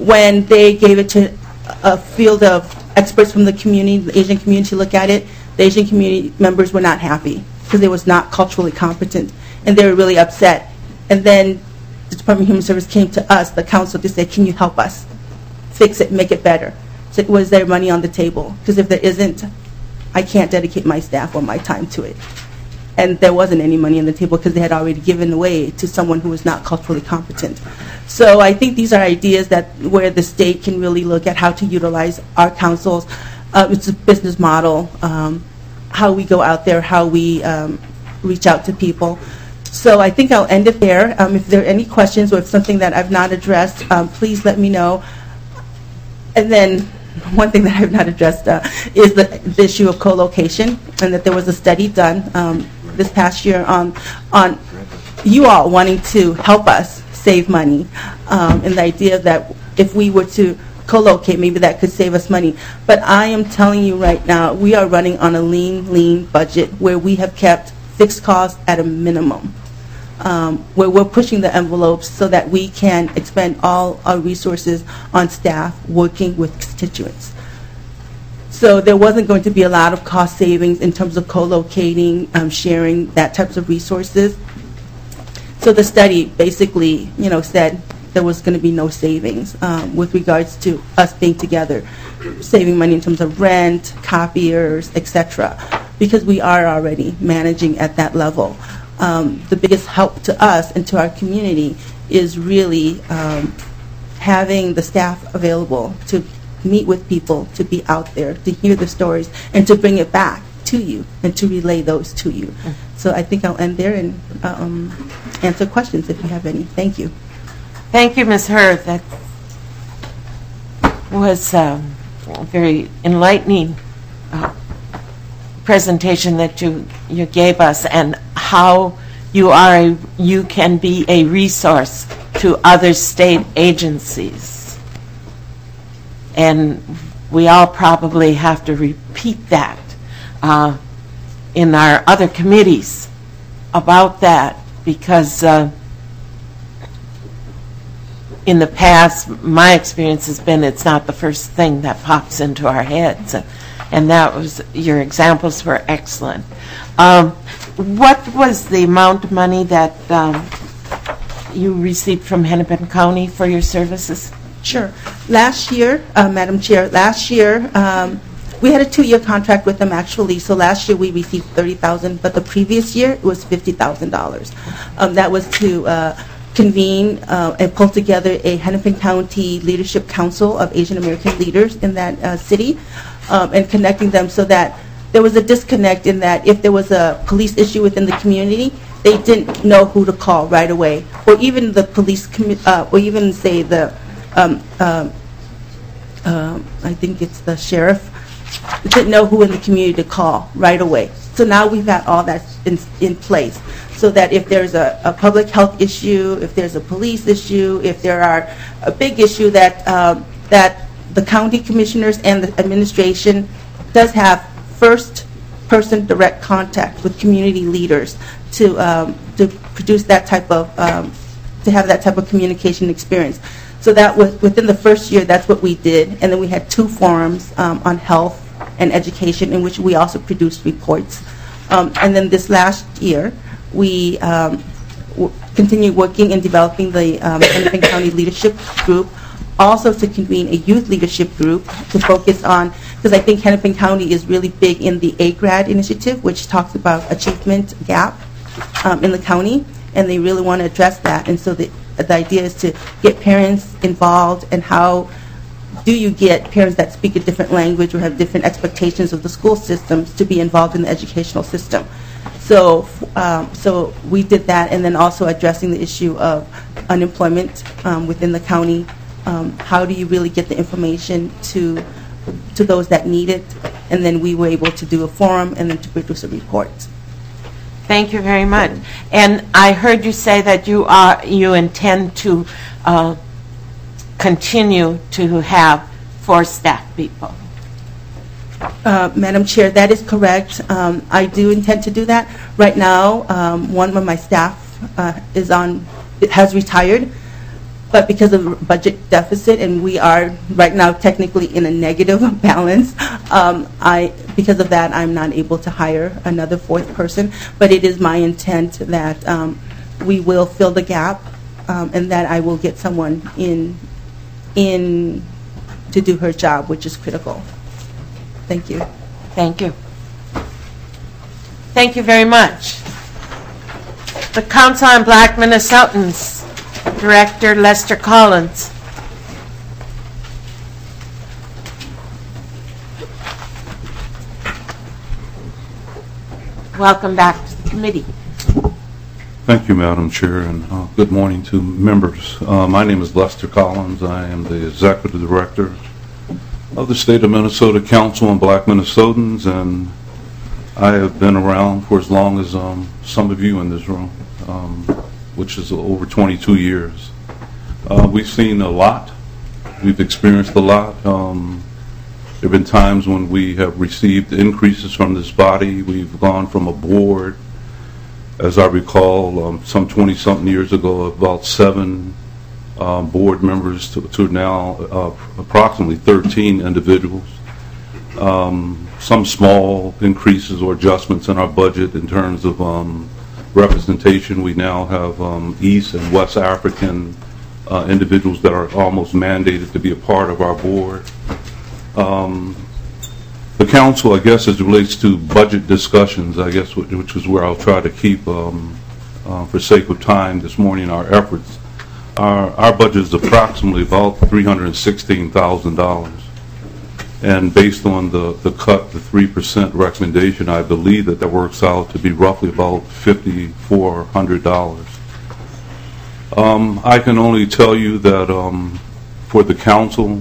Speaker 8: when they gave it to a field of experts from the community, the Asian community, to look at it, the Asian community members were not happy because it was not culturally competent, and they were really upset. And then the Department of Human Service came to us, the council, to say, can you help us fix it, make it better? So was there money on the table? Because if there isn't, I can't dedicate my staff or my time to it. And there wasn't any money on the table because they had already given away to someone who was not culturally competent. So I think these are ideas that where the state can really look at how to utilize our councils. It's a business model, how we go out there, how we reach out to people. So I think I'll end it there. If there are any questions or if something that I've not addressed, please let me know. And then one thing that I've not addressed is the issue of co-location, and that there was a study done this past year on you all wanting to help us save money, and the idea that if we were to co-locate, maybe that could save us money. But I am telling you right now, we are running on a lean budget where we have kept fixed costs at a minimum, where we're pushing the envelopes so that we can expend all our resources on staff working with constituents. So there wasn't going to be a lot of cost savings in terms of co-locating, sharing that types of resources. So the study basically, said there was going to be no savings with regards to us being together, saving money in terms of rent, copiers, etc., because we are already managing at that level. The biggest help to us and to our community is really having the staff available to meet with people, to be out there, to hear the stories, and to bring it back to you and to relay those to you. So I think I'll end there and answer questions if you have any. Thank you.
Speaker 1: Thank you, Ms. Hurd. That was a very enlightening presentation that you gave us, and how you can be a resource to other state agencies. And we all probably have to repeat that in our other committees about that, because in the past, my experience has been it's not the first thing that pops into our heads. And that was, your examples were excellent. What was the amount of money that you received from Hennepin County for your services?
Speaker 8: Sure. Last year, Madam Chair, we had a 2-year contract with them, actually. So last year we received $30,000, but the previous year it was $50,000. That was to convene and pull together a Hennepin County Leadership Council of Asian American leaders in that city, and connecting them so that there was a disconnect in that if there was a police issue within the community, they didn't know who to call right away, or even the police, or even say the, I think it's the sheriff, didn't know who in the community to call right away. So now we've got all that in place, so that if there's a public health issue, if there's a police issue, if there are a big issue that that the county commissioners and the administration does have first person direct contact with community leaders to produce that type of to have that type of communication experience. So that was within the first year. That's what we did, and then we had 2 forums on health and education in which we also produced reports. And then this last year, we continued working and developing the Hennepin County Leadership Group, also to convene a youth leadership group to focus on, because I think Hennepin County is really big in the AGRAD initiative, which talks about achievement gap in the county, and they really want to address that. And so the idea is to get parents involved, and how do you get parents that speak a different language or have different expectations of the school systems to be involved in the educational system. So so we did that, and then also addressing the issue of unemployment within the county. How do you really get the information to those that need it? And then we were able to do a forum and then to produce a report.
Speaker 1: Thank you very much. And I heard you say that you intend to continue to have 4 staff people.
Speaker 8: Madam Chair, that is correct. I do intend to do that. Right now, one of my staff has retired. but because of budget deficit, and we are right now technically in a negative balance, because of that, I'm not able to hire another fourth person. But it is my intent that we will fill the gap, and that I will get someone in to do her job, which is critical. Thank you.
Speaker 1: Thank you. Thank you very much. The Council on Black Minnesotans, Director Lester Collins. Welcome back to the committee.
Speaker 9: Thank you, Madam Chair, and good morning to members. My name is Lester Collins. I am the Executive Director of the State of Minnesota Council on Black Minnesotans, and I have been around for as long as some of you in this room, which is over 22 years. We've seen a lot. We've experienced a lot. There have been times when we have received increases from this body. We've gone from a board, as I recall, some 20-something years ago, about 7 board members to now approximately 13 individuals. Some small increases or adjustments in our budget in terms of representation. We now have East and West African individuals that are almost mandated to be a part of our board. The council, I guess, as it relates to budget discussions, I guess, which is where I'll try to keep, for sake of time this morning, our efforts. Our budget is approximately about $316,000. And based on the cut, the 3% recommendation, I believe that works out to be roughly about $5,400. I can only tell you that for the council,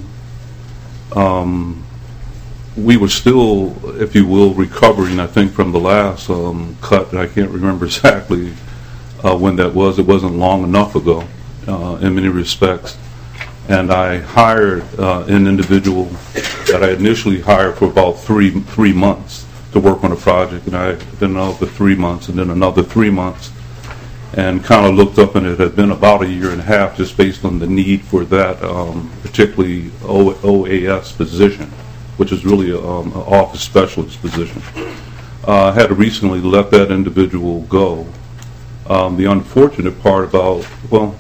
Speaker 9: we were still, if you will, recovering, I think, from the last cut. I can't remember exactly when that was. It wasn't long enough ago in many respects. And I hired an individual that I initially hired for about three months to work on a project, and I then another 3 months, and then another 3 months, and kind of looked up, and it had been about 1.5 years just based on the need for that particularly OAS position, which is really an office specialist position. I had to recently let that individual go. The unfortunate part about, well,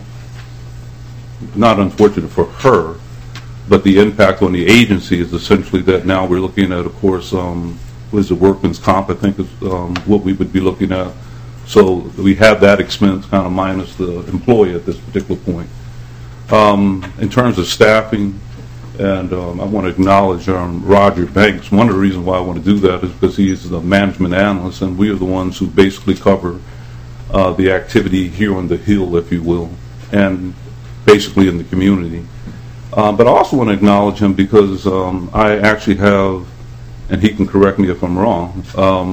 Speaker 9: not unfortunate for her, but the impact on the agency is essentially that now we're looking at, of course, was the workman's comp, I think is what we would be looking at. So we have that expense kind of minus the employee at this particular point. In terms of staffing, and I want to acknowledge Roger Banks. One of the reasons why I want to do that is because he's the management analyst, and we are the ones who basically cover the activity here on the Hill, if you will, and basically in the community. But I also want to acknowledge him because I actually have, and he can correct me if I'm wrong,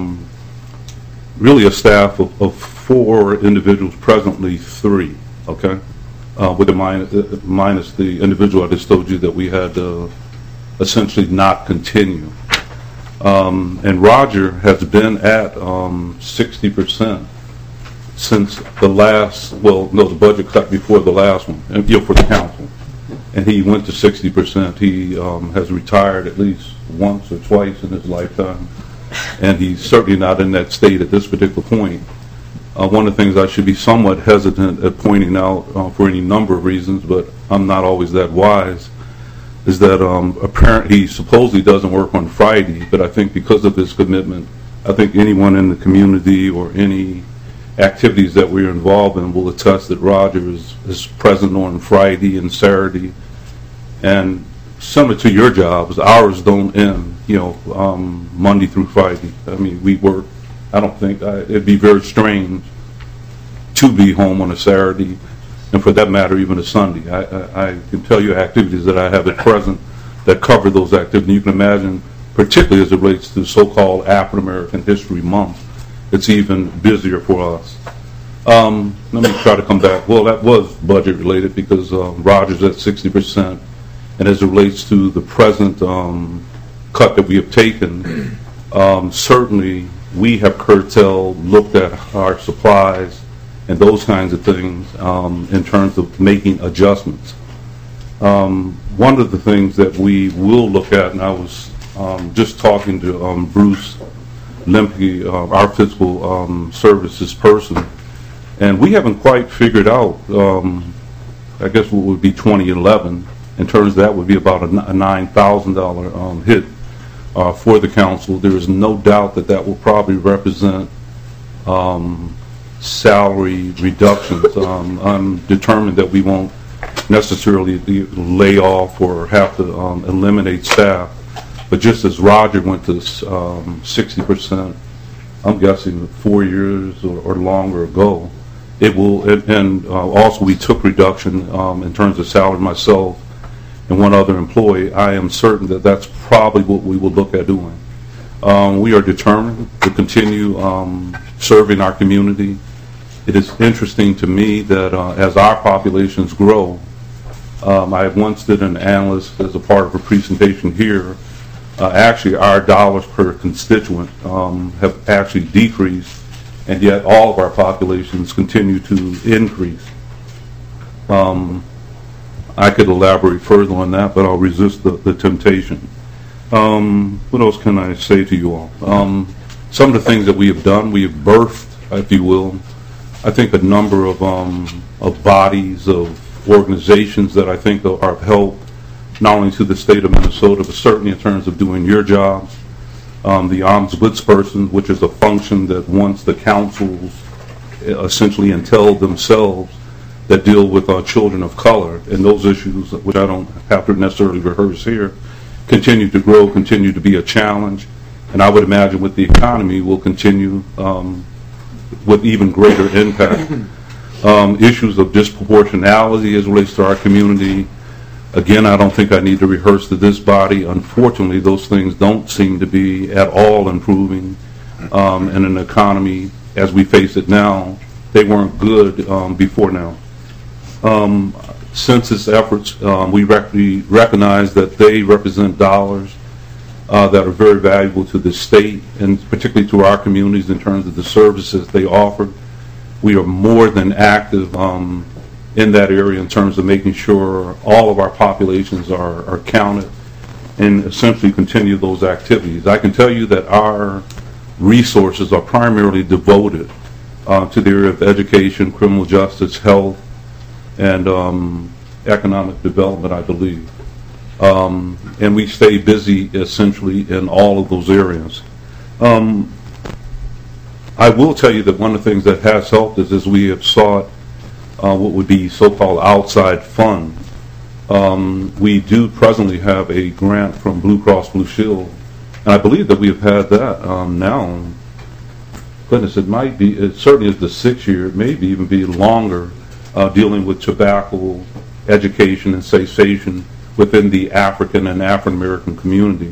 Speaker 9: really a staff of 4 individuals, presently 3, okay? With a minus the individual I just told you that we had to essentially not continue. And Roger has been at 60% since the last, well, no, the budget cut before the last one, and, for the council. And he went to 60%. He has retired at least once or twice in his lifetime, and he's certainly not in that state at this particular point. One of the things I should be somewhat hesitant at pointing out for any number of reasons, but I'm not always that wise, is that apparently he supposedly doesn't work on Friday, but I think because of his commitment, I think anyone in the community or any activities that we're involved in will attest that Roger is present on Friday and Saturday. And similar to your jobs, ours don't end, Monday through Friday. I mean, we work, I don't think, it'd be very strange to be home on a Saturday, and for that matter, even a Sunday. I can tell you activities that I have at present that cover those activities. You can imagine, particularly as it relates to so-called African American History Month, it's even busier for us. Let me try to come back. Well, that was budget related because Roger's at 60%, and as it relates to the present cut that we have taken, certainly we have curtailed, looked at our supplies, and those kinds of things in terms of making adjustments. One of the things that we will look at, and I was just talking to Bruce Lemke, our fiscal services person, and we haven't quite figured out, I guess what would be 2011, in terms of that would be about a $9,000 hit for the council. There is no doubt that that will probably represent salary reductions. I'm determined that we won't necessarily lay off or have to eliminate staff, but just as Roger went to 60%, I'm guessing 4 years or longer ago, it will, and also we took reduction in terms of salary myself and one other employee. I am certain that that's probably what we will look at doing. We are determined to continue serving our community. It is interesting to me that as our populations grow, I have once did an analyst as a part of a presentation here. Actually, our dollars per constituent have actually decreased, and yet all of our populations continue to increase. I could elaborate further on that, but I'll resist the temptation. What else can I say to you all? Some of the things that we have done, we have birthed, if you will, I think a number of bodies, of organizations that I think are of help, not only to the state of Minnesota, but certainly in terms of doing your jobs. The ombudsperson, which is a function that once the councils essentially entail themselves that deal with children of color, and those issues, which I don't have to necessarily rehearse here, continue to grow, continue to be a challenge, and I would imagine with the economy will continue with even greater impact. Issues of disproportionality as relates to our community, again, I don't think I need to rehearse to this body. Unfortunately, those things don't seem to be at all improving in an economy as we face it now. They weren't good before now. Census efforts, we recognize that they represent dollars that are very valuable to the state and particularly to our communities in terms of the services they offer. We are more than active in that area in terms of making sure all of our populations are counted and essentially continue those activities. I can tell you that our resources are primarily devoted to the area of education, criminal justice, health, and economic development, I believe. And we stay busy essentially in all of those areas. I will tell you that one of the things that has helped is as we have sought what would be so-called outside funds. We do presently have a grant from Blue Cross Blue Shield, and I believe that we have had that now. Goodness, it certainly is the 6th year, it may even be longer, dealing with tobacco education and cessation within the African and African American community.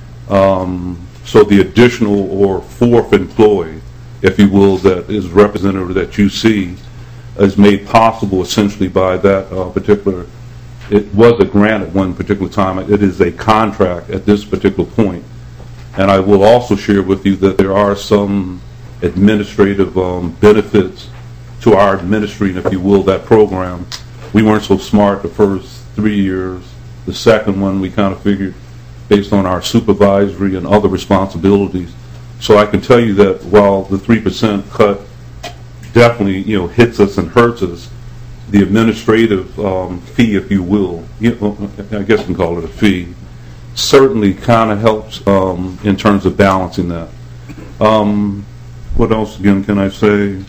Speaker 9: So the additional or fourth employee, if you will, that is representative that you see is made possible essentially by that particular, it was a grant at one particular time, it is a contract at this particular point. And I will also share with you that there are some administrative benefits to our administering, if you will, that program. We weren't so smart the first 3 years. The second one we kind of figured based on our supervisory and other responsibilities. So I can tell you that while the 3% cut definitely hits us and hurts us, the administrative fee, if you will, I guess we can call it a fee, certainly kind of helps in terms of balancing that. What else again can I say?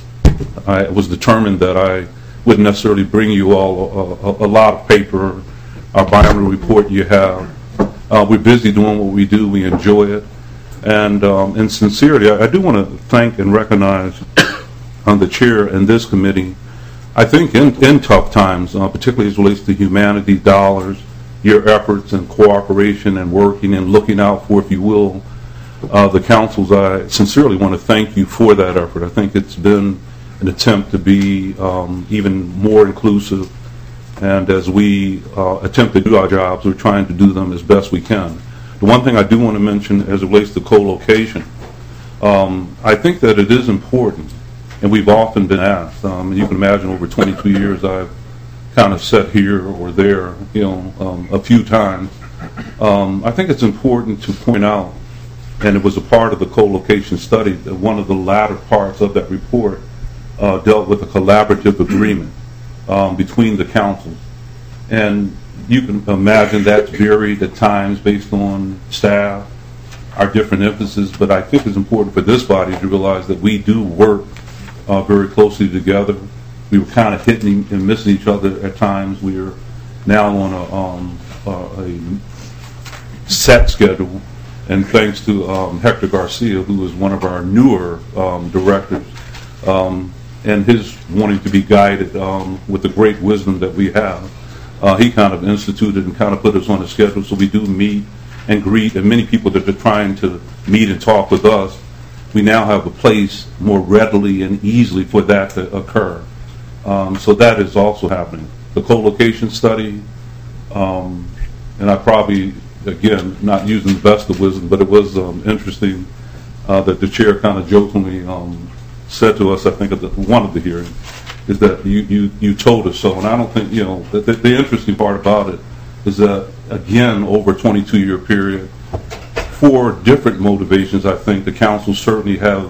Speaker 9: I was determined that I wouldn't necessarily bring you all a lot of paper, our biannual report you have. We're busy doing what we do. We enjoy it. And in sincerity, I do want to thank and recognize the chair and this committee. I think in tough times, particularly as it relates to humanity dollars, your efforts and cooperation and working and looking out for, if you will, the councils, I sincerely want to thank you for that effort. I think it's been an attempt to be even more inclusive, and as we attempt to do our jobs, we're trying to do them as best we can. The one thing I do want to mention as it relates to co-location, I think that it is important And we've often been asked, and you can imagine over 22 years I've kind of sat here or there, a few times. I think it's important to point out, and it was a part of the co-location study, that one of the latter parts of that report dealt with a collaborative agreement between the councils. And you can imagine that's varied at times based on staff, our different emphasis, but I think it's important for this body to realize that we do work very closely together. We were kind of hitting and missing each other at times. We are now on a set schedule, and thanks to Hector Garcia, who is one of our newer directors, and his wanting to be guided with the great wisdom that we have, he kind of instituted and kind of put us on a schedule, so we do meet and greet, and many people that are trying to meet and talk with us, we now have a place more readily and easily for that to occur. So that is also happening. The co-location study, and I probably, again, not using the best of wisdom, but it was interesting that the chair kind of jokingly said to us, I think at one of the hearings, is that you told us so. And I don't think, the interesting part about it is that, again, over a 22-year period, for different motivations, I think the council certainly have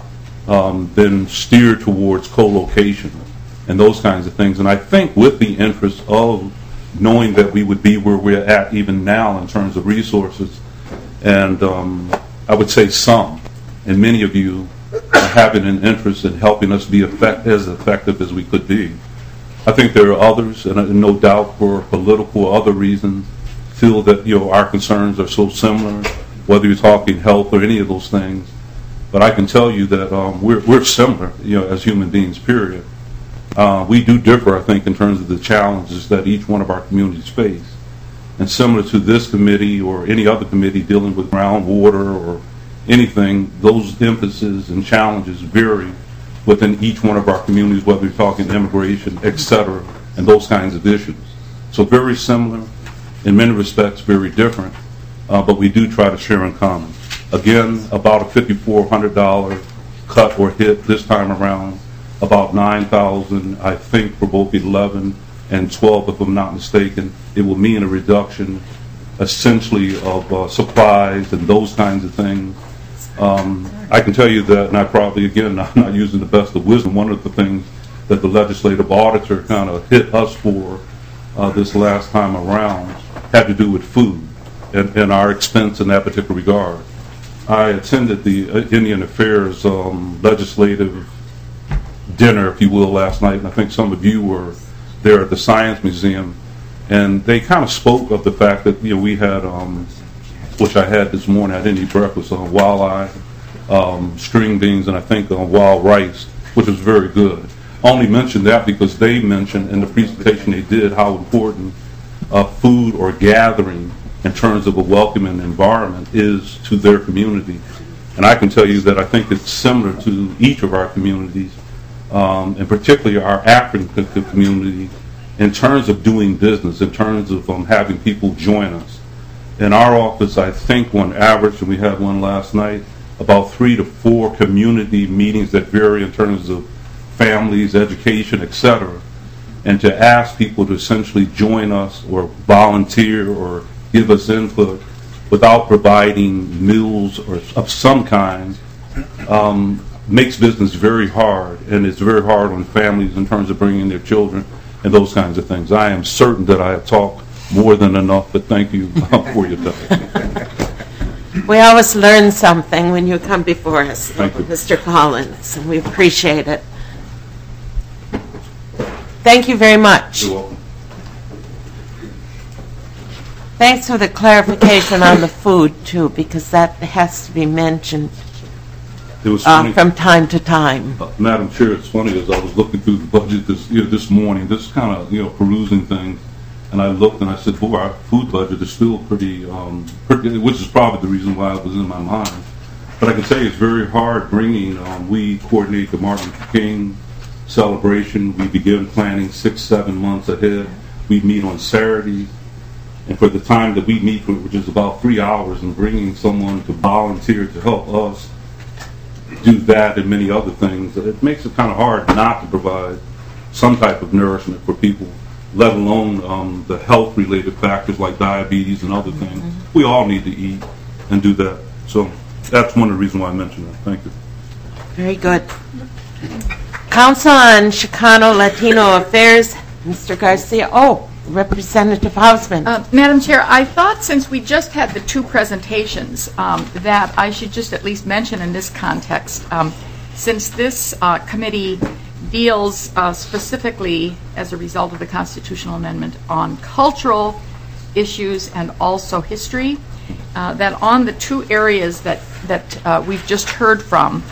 Speaker 9: been steered towards co-location and those kinds of things. And I think with the interest of knowing that we would be where we're at even now in terms of resources, and I would say some, and many of you are having an interest in helping us be as effective as we could be. I think there are others, and no doubt for political or other reasons, feel that our concerns are so similar, whether you're talking health or any of those things. But I can tell you that we're similar, as human beings, period. We do differ, I think, in terms of the challenges that each one of our communities face. And similar to this committee or any other committee dealing with groundwater or anything, those emphases and challenges vary within each one of our communities, whether you're talking immigration, et cetera, and those kinds of issues. So very similar, in many respects very different, but we do try to share in common. Again, about a $5,400 cut or hit this time around, about $9,000, I think, for both 11 and 12, if I'm not mistaken. It will mean a reduction, essentially, of supplies and those kinds of things. I can tell you that, and I probably, again, I'm not using the best of wisdom, one of the things that the legislative auditor kind of hit us for this last time around had to do with food and our expense in that particular regard. I attended the Indian Affairs legislative dinner, if you will, last night, and I think some of you were there at the Science Museum, and they kind of spoke of the fact that we had, which I had this morning, I didn't eat breakfast, walleye, string beans, and I think wild rice, which was very good. I only mentioned that because they mentioned in the presentation they did how important food or gathering in terms of a welcoming environment is to their community. And I can tell you that I think it's similar to each of our communities, and particularly our African community, in terms of doing business, in terms of having people join us. In our office, I think on average, and we had one last night, about 3 to 4 community meetings that vary in terms of families, education, etc. And to ask people to essentially join us or volunteer or give us input without providing meals or of some kind makes business very hard, and it's very hard on families in terms of bringing their children and those kinds of things. I am certain that I have talked more than enough, but thank you for your time.
Speaker 1: We always learn something when you come before us,
Speaker 9: Thank you.
Speaker 1: Mr. Collins, and we appreciate it. Thank you very much.
Speaker 9: You're welcome.
Speaker 1: Thanks for the clarification on the food, too, because that has to be mentioned
Speaker 9: It was funny.
Speaker 1: from time to time.
Speaker 9: Madam Chair, it's funny, as I was looking through the budget this morning, just kind of perusing things, and I looked and I said, boy, our food budget is still pretty, which is probably the reason why it was in my mind. But I can tell you it's very hard bringing, we coordinate the Martin Luther King celebration. We begin planning 6-7 months ahead. We meet on Saturdays. And for the time that we meet, which is about 3 hours, and bringing someone to volunteer to help us do that and many other things, it makes it kind of hard not to provide some type of nourishment for people, let alone the health-related factors like diabetes and other things. We all need to eat and do that. So that's one of the reasons why I mentioned that. Thank you.
Speaker 1: Very good. Council on Chicano Latino Affairs, Mr. Garcia. Oh, Representative Hausman.
Speaker 10: Madam Chair, I thought since we just had the two presentations that I should just at least mention in this context, since this committee deals specifically as a result of the constitutional amendment on cultural issues and also history, that on the two areas that we've just heard from,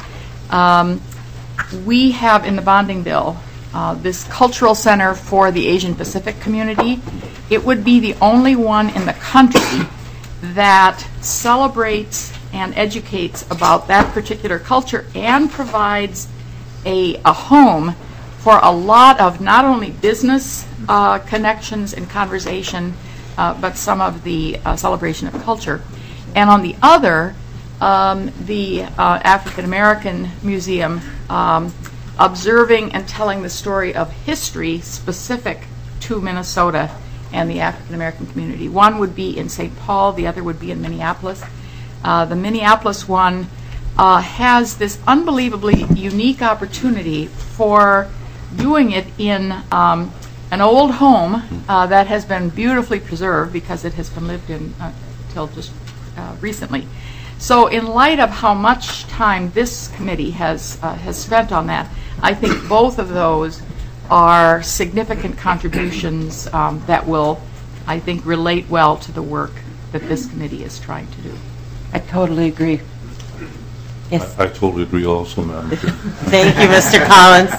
Speaker 10: we have in the bonding bill this cultural center for the Asian Pacific community. It would be the only one in the country that celebrates and educates about that particular culture and provides a home for a lot of not only business connections and conversation, but some of the celebration of culture. And on the other, the African American Museum observing and telling the story of history specific to Minnesota and the African American community. One would be in St. Paul, the other would be in Minneapolis. The Minneapolis one has this unbelievably unique opportunity for doing it in an old home that has been beautifully preserved because it has been lived in until just recently. So in light of how much time this committee has spent on that, I think both of those are significant contributions that will, I think, relate well to the work that this committee is trying to do.
Speaker 1: I totally agree. Yes.
Speaker 9: I totally agree also, Madam Chair.
Speaker 1: Thank you, Mr. Collins.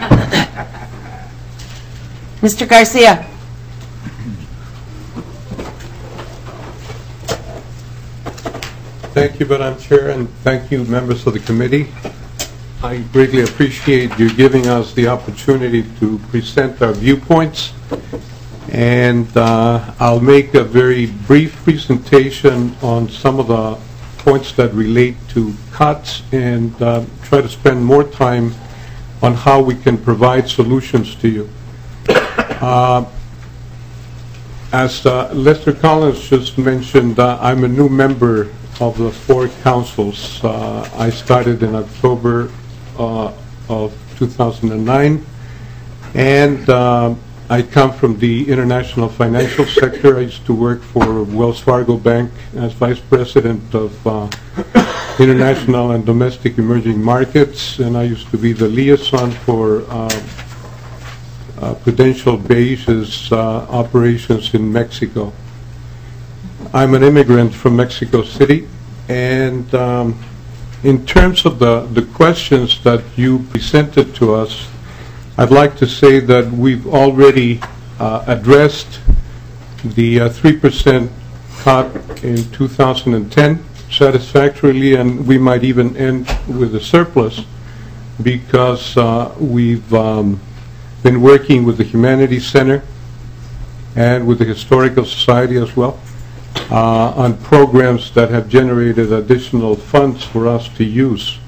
Speaker 1: Mr. Garcia.
Speaker 11: Thank you, Madam Chair, and thank you, members of the committee. I greatly appreciate you giving us the opportunity to present our viewpoints, and I'll make a very brief presentation on some of the points that relate to cuts and try to spend more time on how we can provide solutions to you. As Lester Collins just mentioned, I'm a new member of the four councils. I started in October of 2009, and I come from the international financial sector. I used to work for Wells Fargo Bank as vice president of international and domestic emerging markets, and I used to be the liaison for Prudential Beige's operations in Mexico. I'm an immigrant from Mexico City, and in terms of the questions that you presented to us, I'd like to say that we've already addressed the 3% cut in 2010 satisfactorily, and we might even end with a surplus because we've been working with the Humanities Center and with the Historical Society as well on programs that have generated additional funds for us to use.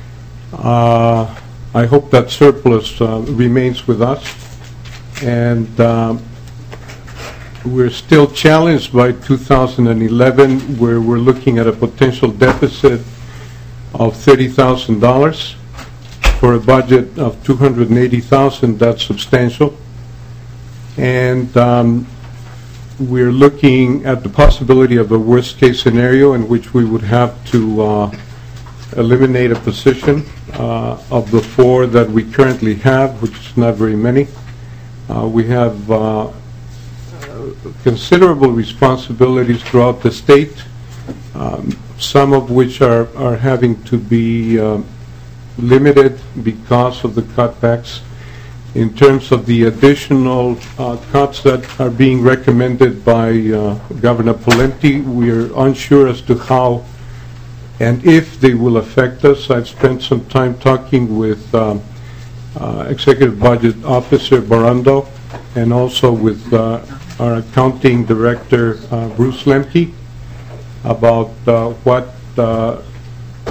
Speaker 11: I hope that surplus remains with us, and we're still challenged by 2011, where we're looking at a potential deficit of $30,000 for a budget of $280,000. That's substantial, and we're looking at the possibility of a worst-case scenario in which we would have to eliminate a position of the four that we currently have, which is not very many. We have considerable responsibilities throughout the state, some of which are having to be limited because of the cutbacks. In terms of the additional cuts that are being recommended by Governor Pawlenty, we're unsure as to how and if they will affect us. I've spent some time talking with Executive Budget Officer Barando and also with our Accounting Director, Bruce Lemke, about what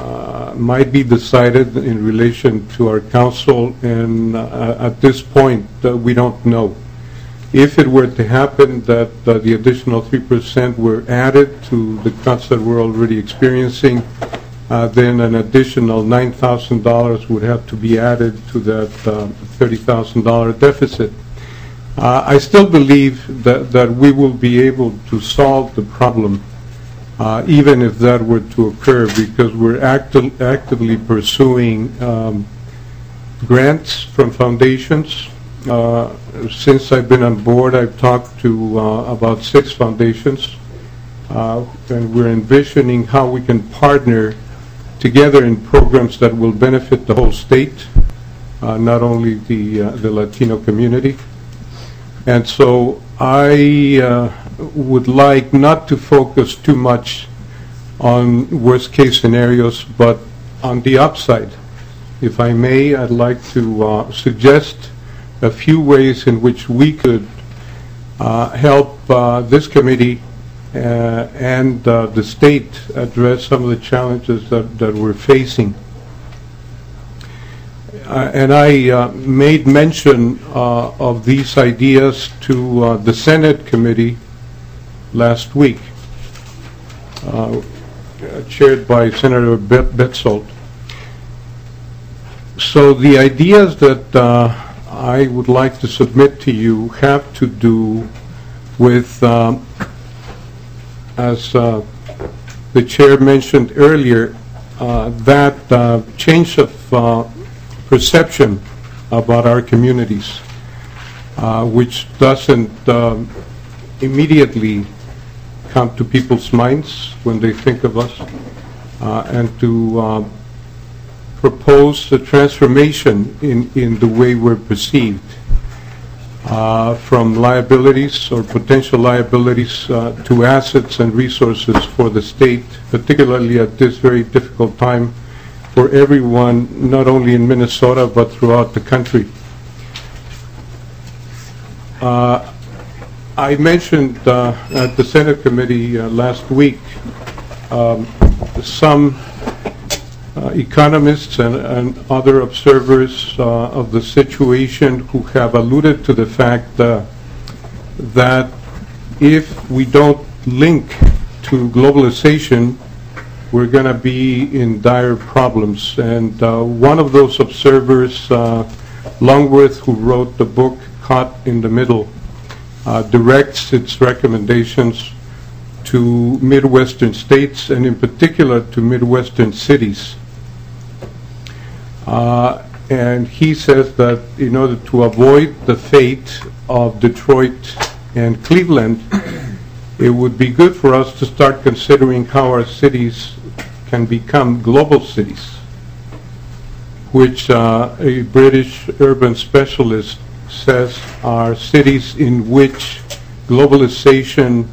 Speaker 11: might be decided in relation to our council, and at this point, we don't know. If it were to happen that the additional 3% were added to the cuts that we're already experiencing, then an additional $9,000 would have to be added to that $30,000 deficit. I still believe that we will be able to solve the problem, even if that were to occur, because we're actively pursuing grants from foundations. Since I've been on board, I've talked to about 6 foundations, and we're envisioning how we can partner together in programs that will benefit the whole state, not only the Latino community. And so I would like not to focus too much on worst-case scenarios, but on the upside. If I may, I'd like to suggest a few ways in which we could help this committee and the state address some of the challenges that we're facing. And I made mention of these ideas to the Senate committee last week, chaired by Senator Betzold. So the ideas that I would like to submit to you have to do with, as the chair mentioned earlier, that change of perception about our communities, which doesn't immediately come to people's minds when they think of us, and to propose a transformation in the way we're perceived, from liabilities or potential liabilities to assets and resources for the state, particularly at this very difficult time for everyone, not only in Minnesota but throughout the country. I mentioned at the Senate committee last week some economists and other observers of the situation who have alluded to the fact that if we don't link to globalization, we're going to be in dire problems. And one of those observers, Longworth, who wrote the book Caught in the Middle, directs its recommendations to Midwestern states, and in particular to Midwestern cities. And he says that in order to avoid the fate of Detroit and Cleveland, it would be good for us to start considering how our cities can become global cities, which a British urban specialist says are cities in which globalization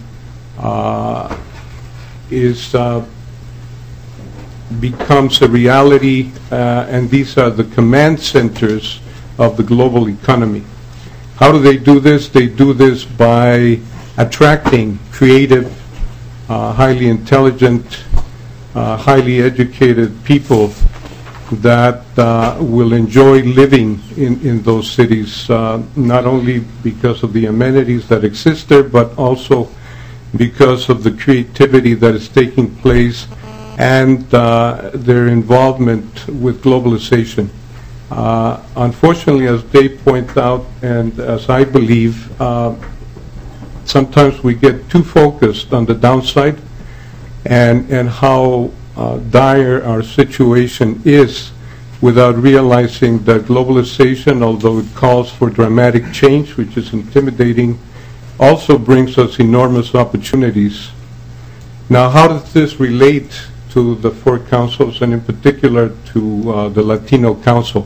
Speaker 11: becomes a reality, and these are the command centers of the global economy. How do they do this? They do this by attracting creative, highly intelligent, highly educated people that will enjoy living in those cities, not only because of the amenities that exist there, but also because of the creativity that is taking place and their involvement with globalization. Unfortunately, as they point out, and as I believe, sometimes we get too focused on the downside and how dire our situation is, without realizing that globalization, although it calls for dramatic change, which is intimidating, also brings us enormous opportunities. Now, how does this relate to the 4 councils, and in particular to the Latino Council?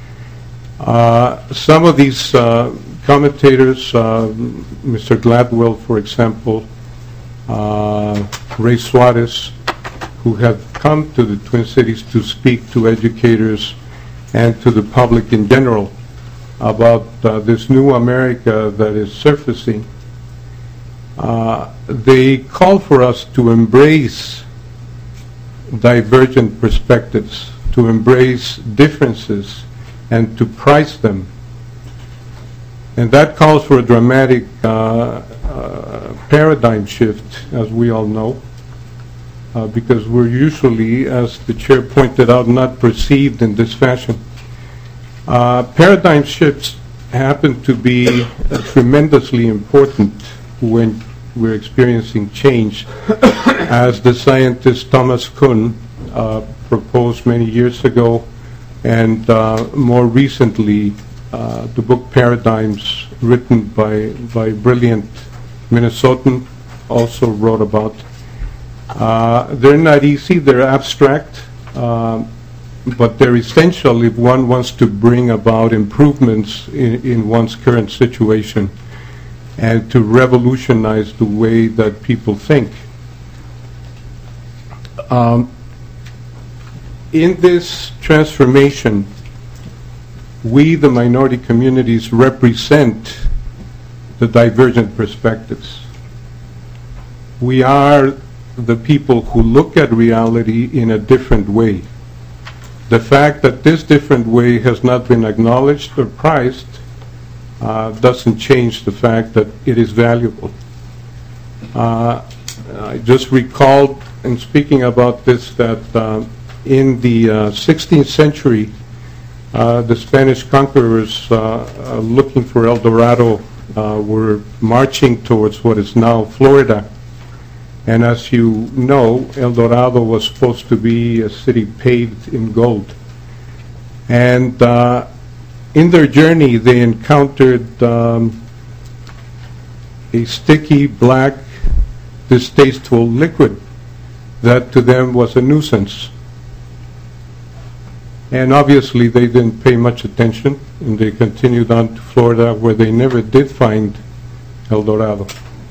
Speaker 11: Some of these commentators, Mr. Gladwell, for example, Ray Suarez, who have come to the Twin Cities to speak to educators and to the public in general about this new America that is surfacing, they call for us to embrace divergent perspectives, to embrace differences, and to price them. And that calls for a dramatic paradigm shift, as we all know, because we're usually, as the chair pointed out, not perceived in this fashion. Paradigm shifts happen to be tremendously important when we're experiencing change, as the scientist Thomas Kuhn proposed many years ago, and more recently, the book Paradigms, written by brilliant Minnesotan, also wrote about. They're not easy, they're abstract, but they're essential if one wants to bring about improvements in one's current situation and to revolutionize the way that people think. In this transformation, we, the minority communities, represent the divergent perspectives. We are the people who look at reality in a different way. The fact that this different way has not been acknowledged or prized doesn't change the fact that it is valuable. I just recalled, in speaking about this, that in the 16th century, the Spanish conquerors looking for El Dorado were marching towards what is now Florida. And as you know, El Dorado was supposed to be a city paved in gold. And in their journey, they encountered a sticky, black, distasteful liquid that to them was a nuisance. And obviously they didn't pay much attention, and they continued on to Florida, where they never did find El Dorado.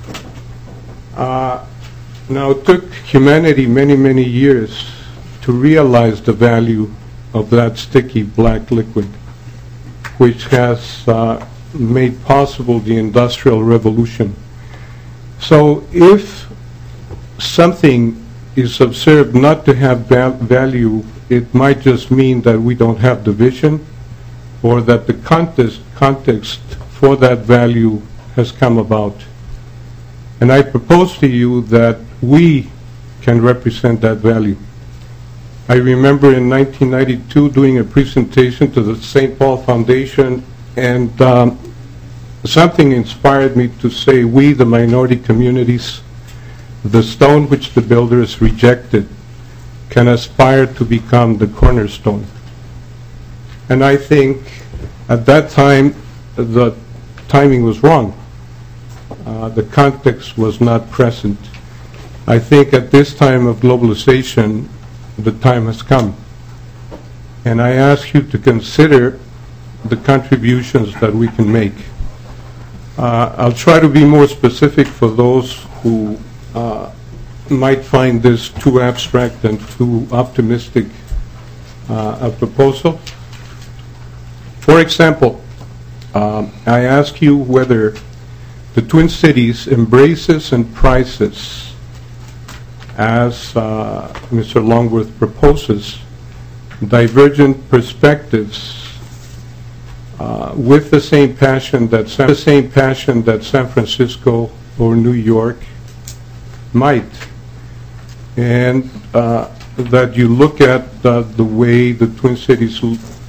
Speaker 11: Now it took humanity many, many years to realize the value of that sticky black liquid, which has made possible the Industrial Revolution. So if something is observed not to have value, it might just mean that we don't have the vision, or that the context for that value has come about. And I propose to you that we can represent that value. I remember in 1992 doing a presentation to the St. Paul Foundation, and something inspired me to say, we, the minority communities, the stone which the builders rejected, can aspire to become the cornerstone. And I think at that time the timing was wrong. The context was not present. I think at this time of globalization, the time has come. And I ask you to consider the contributions that we can make. I'll try to be more specific for those who might find this too abstract and too optimistic a proposal. For example, I ask you whether the Twin Cities embraces and prices, as Mr. Longworth proposes, divergent perspectives with the same passion that San Francisco or New York might, and that you look at the way the Twin Cities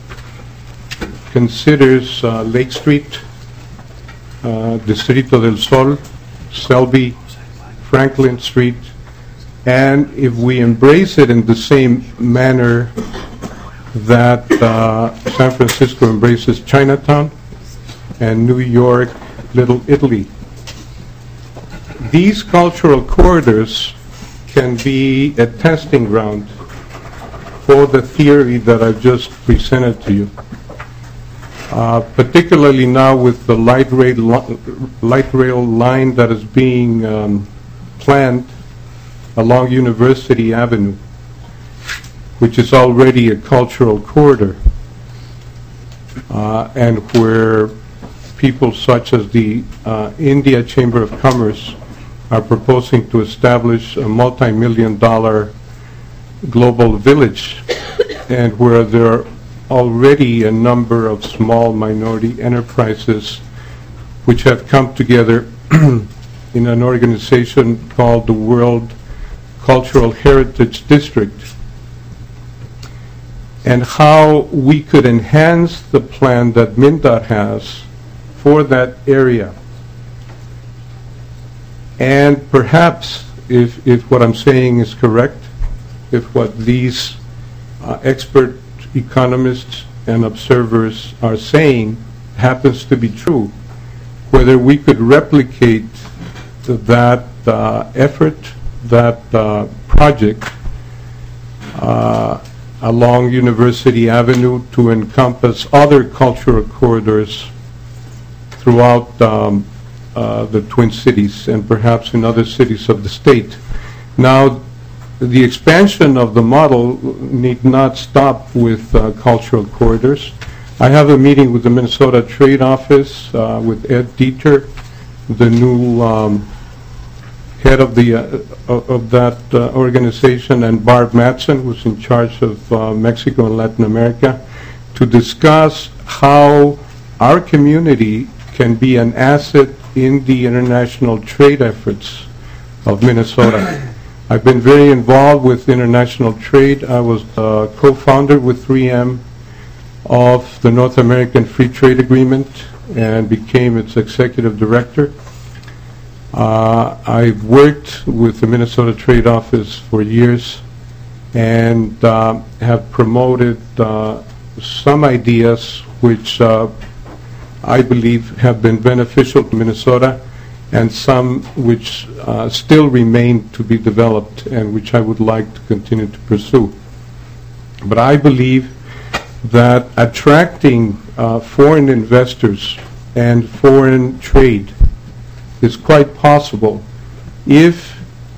Speaker 11: considers Lake Street, Distrito del Sol, Selby, Franklin Street, and if we embrace it in the same manner that San Francisco embraces Chinatown and New York, Little Italy. These cultural corridors can be a testing ground for the theory that I've just presented to you. Particularly now with the light rail line that is being planned along University Avenue, which is already a cultural corridor, and where people such as the India Chamber of Commerce are proposing to establish a multi-million-dollar global village, and where there are already a number of small minority enterprises which have come together in an organization called the World Cultural Heritage District, and how we could enhance the plan that MnDOT has for that area. And perhaps, if what I'm saying is correct, if what these expert economists and observers are saying happens to be true, whether we could replicate that effort, that project along University Avenue to encompass other cultural corridors throughout the Twin Cities and perhaps in other cities of the state. Now, the expansion of the model need not stop with cultural corridors. I have a meeting with the Minnesota Trade Office, with Ed Dieter, the new head of that organization, and Barb Madsen, who's in charge of Mexico and Latin America, to discuss how our community can be an asset in the international trade efforts of Minnesota. I've been very involved with international trade. I was co-founder with 3M of the North American Free Trade Agreement and became its executive director. I've worked with the Minnesota Trade Office for years and have promoted some ideas which I believe have been beneficial to Minnesota, and some which still remain to be developed and which I would like to continue to pursue. But I believe that attracting foreign investors and foreign trade is quite possible if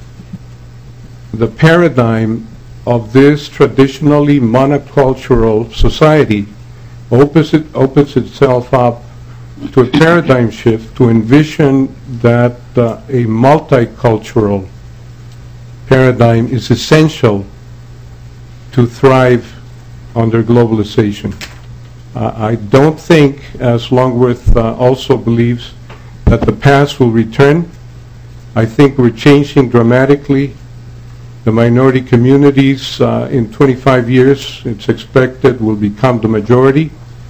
Speaker 11: the paradigm of this traditionally monocultural society opens itself up to a paradigm shift to envision that a multicultural paradigm is essential to thrive under globalization. I don't think, as Longworth also believes, that the past will return. I think we're changing dramatically. The minority communities in 25 years, it's expected, will become the majority.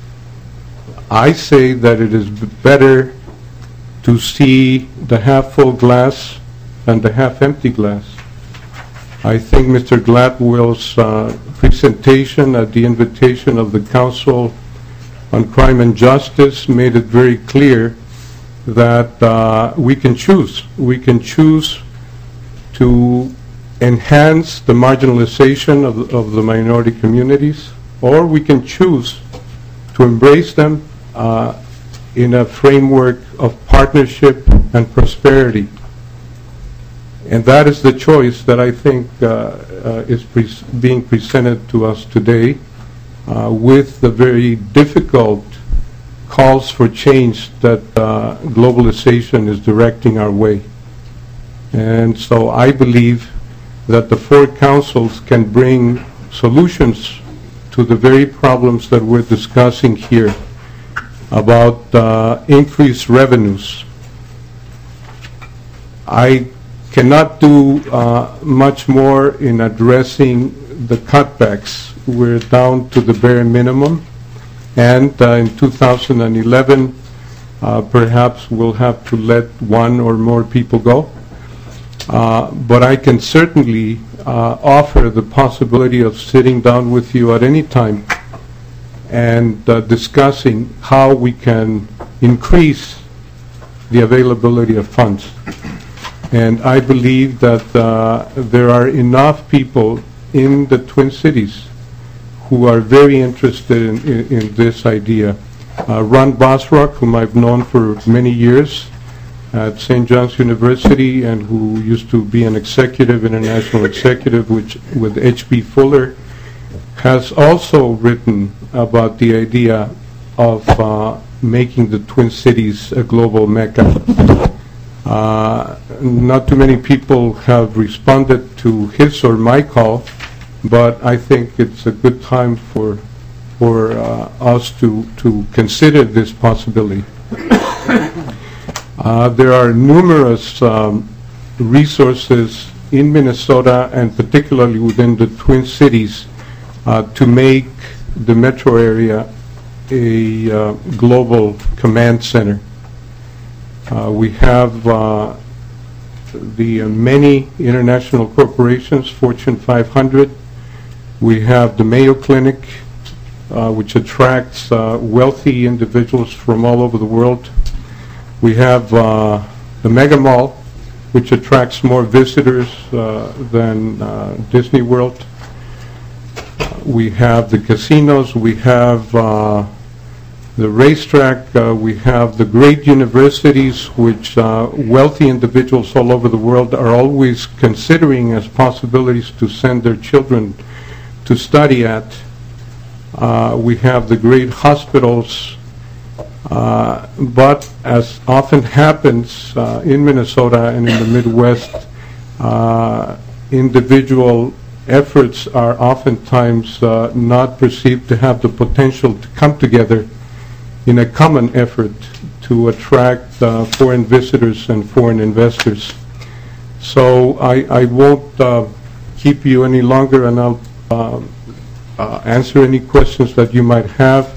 Speaker 11: I say that it is better to see the half-full glass than the half-empty glass. I think Mr. Gladwell's presentation at the invitation of the Council on Crime and Justice made it very clear that we can choose. We can choose to enhance the marginalization of the minority communities, or we can choose to embrace them in a framework of partnership and prosperity. And that is the choice that I think is being presented to us today with the very difficult calls for change that globalization is directing our way. And so I believe that the four councils can bring solutions to the very problems that we're discussing here about increased revenues. I cannot do much more in addressing the cutbacks. We're down to the bare minimum, and in 2011 perhaps we'll have to let one or more people go. But I can certainly offer the possibility of sitting down with you at any time and discussing how we can increase the availability of funds. And I believe that there are enough people in the Twin Cities who are very interested in this idea. Ron Bosrock, whom I've known for many years at St. John's University and who used to be an executive, international executive with H.B. Fuller, has also written about the idea of making the Twin Cities a global mecca. Not too many people have responded to his or my call, but I think it's a good time for us to consider this possibility. There are numerous resources in Minnesota, and particularly within the Twin Cities, to make the metro area a global command center. We have the many international corporations, Fortune 500. We have the Mayo Clinic, which attracts wealthy individuals from all over the world. We have the Mega Mall, which attracts more visitors than Disney World. We have the casinos. We have the racetrack. We have the great universities, which wealthy individuals all over the world are always considering as possibilities to send their children to study at. We have the great hospitals, but as often happens in Minnesota and in the Midwest, individual efforts are oftentimes not perceived to have the potential to come together in a common effort to attract foreign visitors and foreign investors. So I won't keep you any longer, and I'll answer any questions that you might have.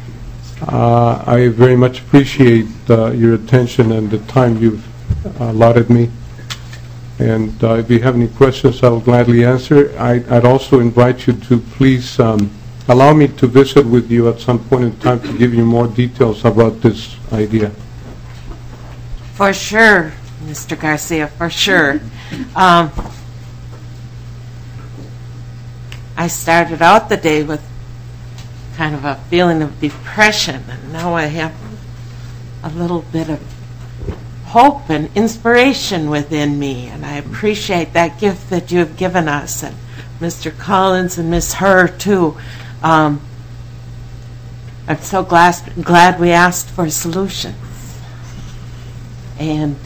Speaker 11: I very much appreciate your attention and the time you've allotted me. And if you have any questions, I'll gladly answer. I'd also invite you to please allow me to visit with you at some point in time to give you more details about this idea.
Speaker 1: For sure, Mr. Garcia, for sure. I started out the day with kind of a feeling of depression, and now I have a little bit of hope and inspiration within me, and I appreciate that gift that you have given us, and Mr. Collins and Ms. Herr, too. I'm so glad we asked for solutions. And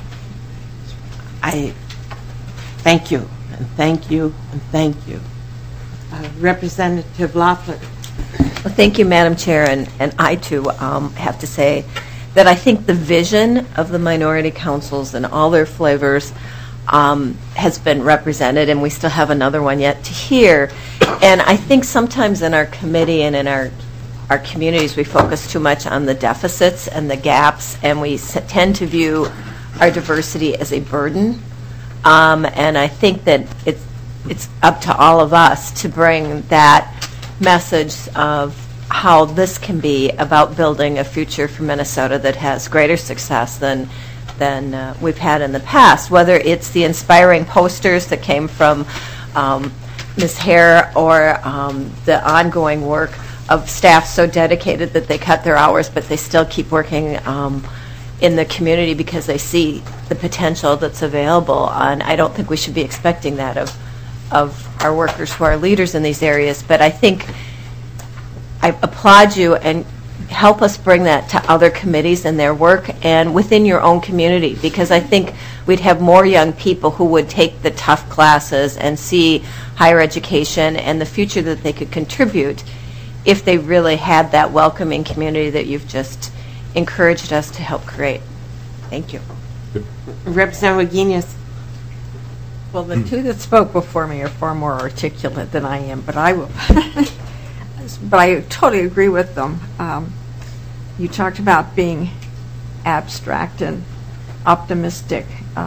Speaker 1: I thank you, and thank you, and thank you. Representative Loeffler.
Speaker 12: Well, thank you, Madam Chair, and I, too, have to say that I think the vision of the minority councils and all their flavors has been represented, and we still have another one yet to hear. And I think sometimes in our committee and in our communities, we focus too much on the deficits and the gaps, and we tend to view our diversity as a burden. And I think that it's up to all of us to bring that message of how this can be about building a future for Minnesota that has greater success than we've had in the past, whether it's the inspiring posters that came from Ms. Herr or the ongoing work of staff so dedicated that they cut their hours, but they still keep working in the community because they see the potential that's available. And I don't think we should be expecting that of our workers who are leaders in these areas, but I think I applaud you and help us bring that to other committees and their work and within your own community, because I think we'd have more young people who would take the tough classes and see higher education and the future that they could contribute if they really had that welcoming community that you've just encouraged us to help create. Thank you.
Speaker 1: Representative Guinness.
Speaker 5: Well, the two that spoke before me are far more articulate than I am, but I will. But I totally agree with them. You talked about being abstract and optimistic.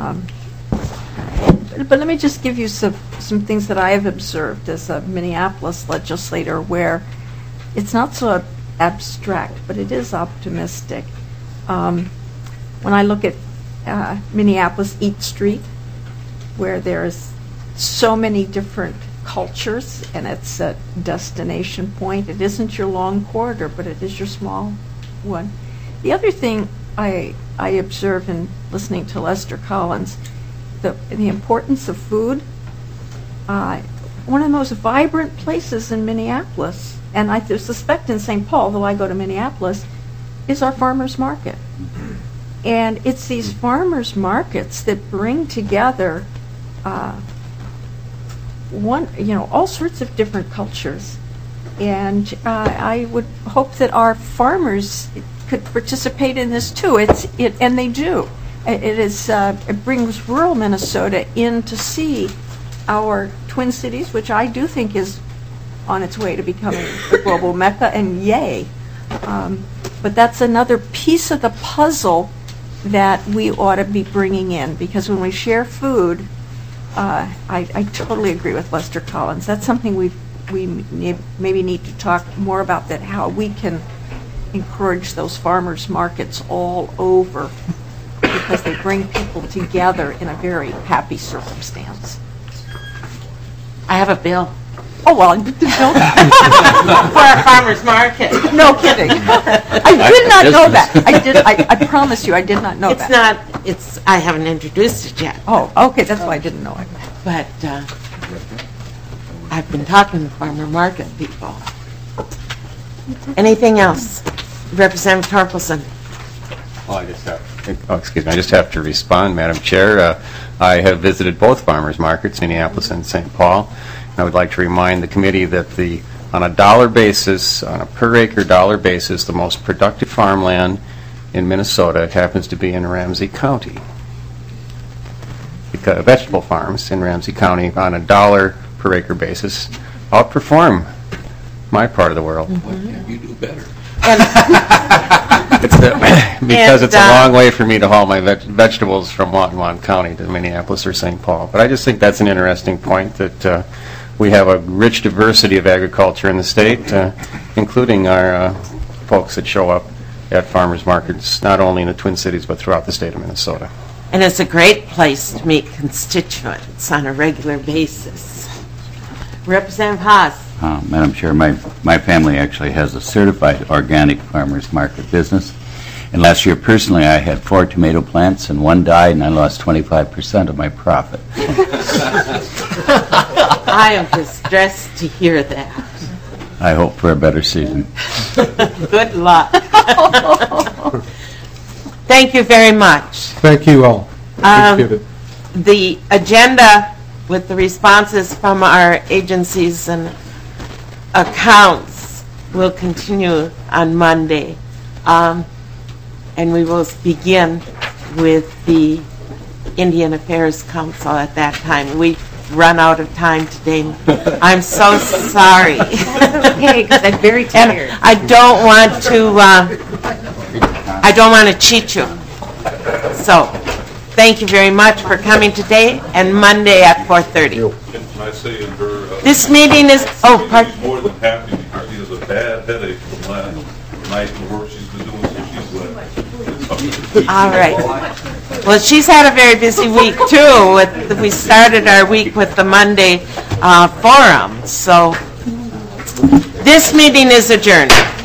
Speaker 5: But let me just give you some things that I have observed as a Minneapolis legislator, where it's not so abstract, but it is optimistic. When I look at Minneapolis Eat Street, where there's so many different cultures, and it's a destination point. It isn't your long corridor, but it is your small one. The other thing I observe in listening to Lester Collins, the importance of food. One of the most vibrant places in Minneapolis, and I suspect in St. Paul, though I go to Minneapolis, is our farmers market. And it's these farmers markets that bring together all sorts of different cultures. And I would hope that our farmers could participate in this too. And they do. It brings rural Minnesota in to see our Twin Cities, which I do think is on its way to becoming a global mecca, and yay. But that's another piece of the puzzle that we ought to be bringing in, because when we share food, I totally agree with Lester Collins. That's something we maybe need to talk more about, that how we can encourage those farmers markets all over, because they bring people together in a very happy circumstance.
Speaker 1: I have a bill.
Speaker 5: Oh, well, I didn't know that.
Speaker 1: For our farmer's market.
Speaker 5: No kidding. I did not know that. I promise you, I did not know that.
Speaker 1: I haven't introduced it yet.
Speaker 5: Oh, okay, that's why I didn't know it.
Speaker 1: But I've been talking to farmer market people. Anything else? Representative Torkelson.
Speaker 4: Well, I just have to respond, Madam Chair. I have visited both farmers markets, Minneapolis and St. Paul. I would like to remind the committee that on a dollar basis, on a per acre dollar basis, the most productive farmland in Minnesota happens to be in Ramsey County. Because vegetable farms in Ramsey County on a dollar per acre basis outperform my part of the world.
Speaker 3: Why can't you do better?
Speaker 4: Because it's a long way for me to haul my vegetables from Watonwan County to Minneapolis or St. Paul. But I just think that's an interesting point, that we have a rich diversity of agriculture in the state, including our folks that show up at farmers markets, not only in the Twin Cities, but throughout the state of Minnesota.
Speaker 1: And it's a great place to meet constituents on a regular basis. Representative Haas.
Speaker 13: Madam Chair, my family actually has a certified organic farmers market business. And last year, personally, I had 4 tomato plants, and 1 died, and I lost 25% of my profit.
Speaker 1: I am distressed to hear that.
Speaker 13: I hope for a better season.
Speaker 1: Good luck. Thank you very much.
Speaker 11: Thank you all. Appreciate it.
Speaker 1: The agenda with the responses from our agencies and accounts will continue on Monday. And we will begin with the Indian Affairs Council at that time. We've run out of time today. I'm so sorry.
Speaker 12: That's okay, because I'm very tired.
Speaker 1: And I don't want to cheat you. So, thank you very much for coming today, and Monday at 4:30.
Speaker 9: Can I say in her...
Speaker 1: This meeting is... Oh, pardon?
Speaker 9: She's more than happy because she has a bad headache from last night and the work she's been doing, so she's glad.
Speaker 1: All right. Well, she's had a very busy week, too. We started our week with the Monday forum. So this meeting is adjourned.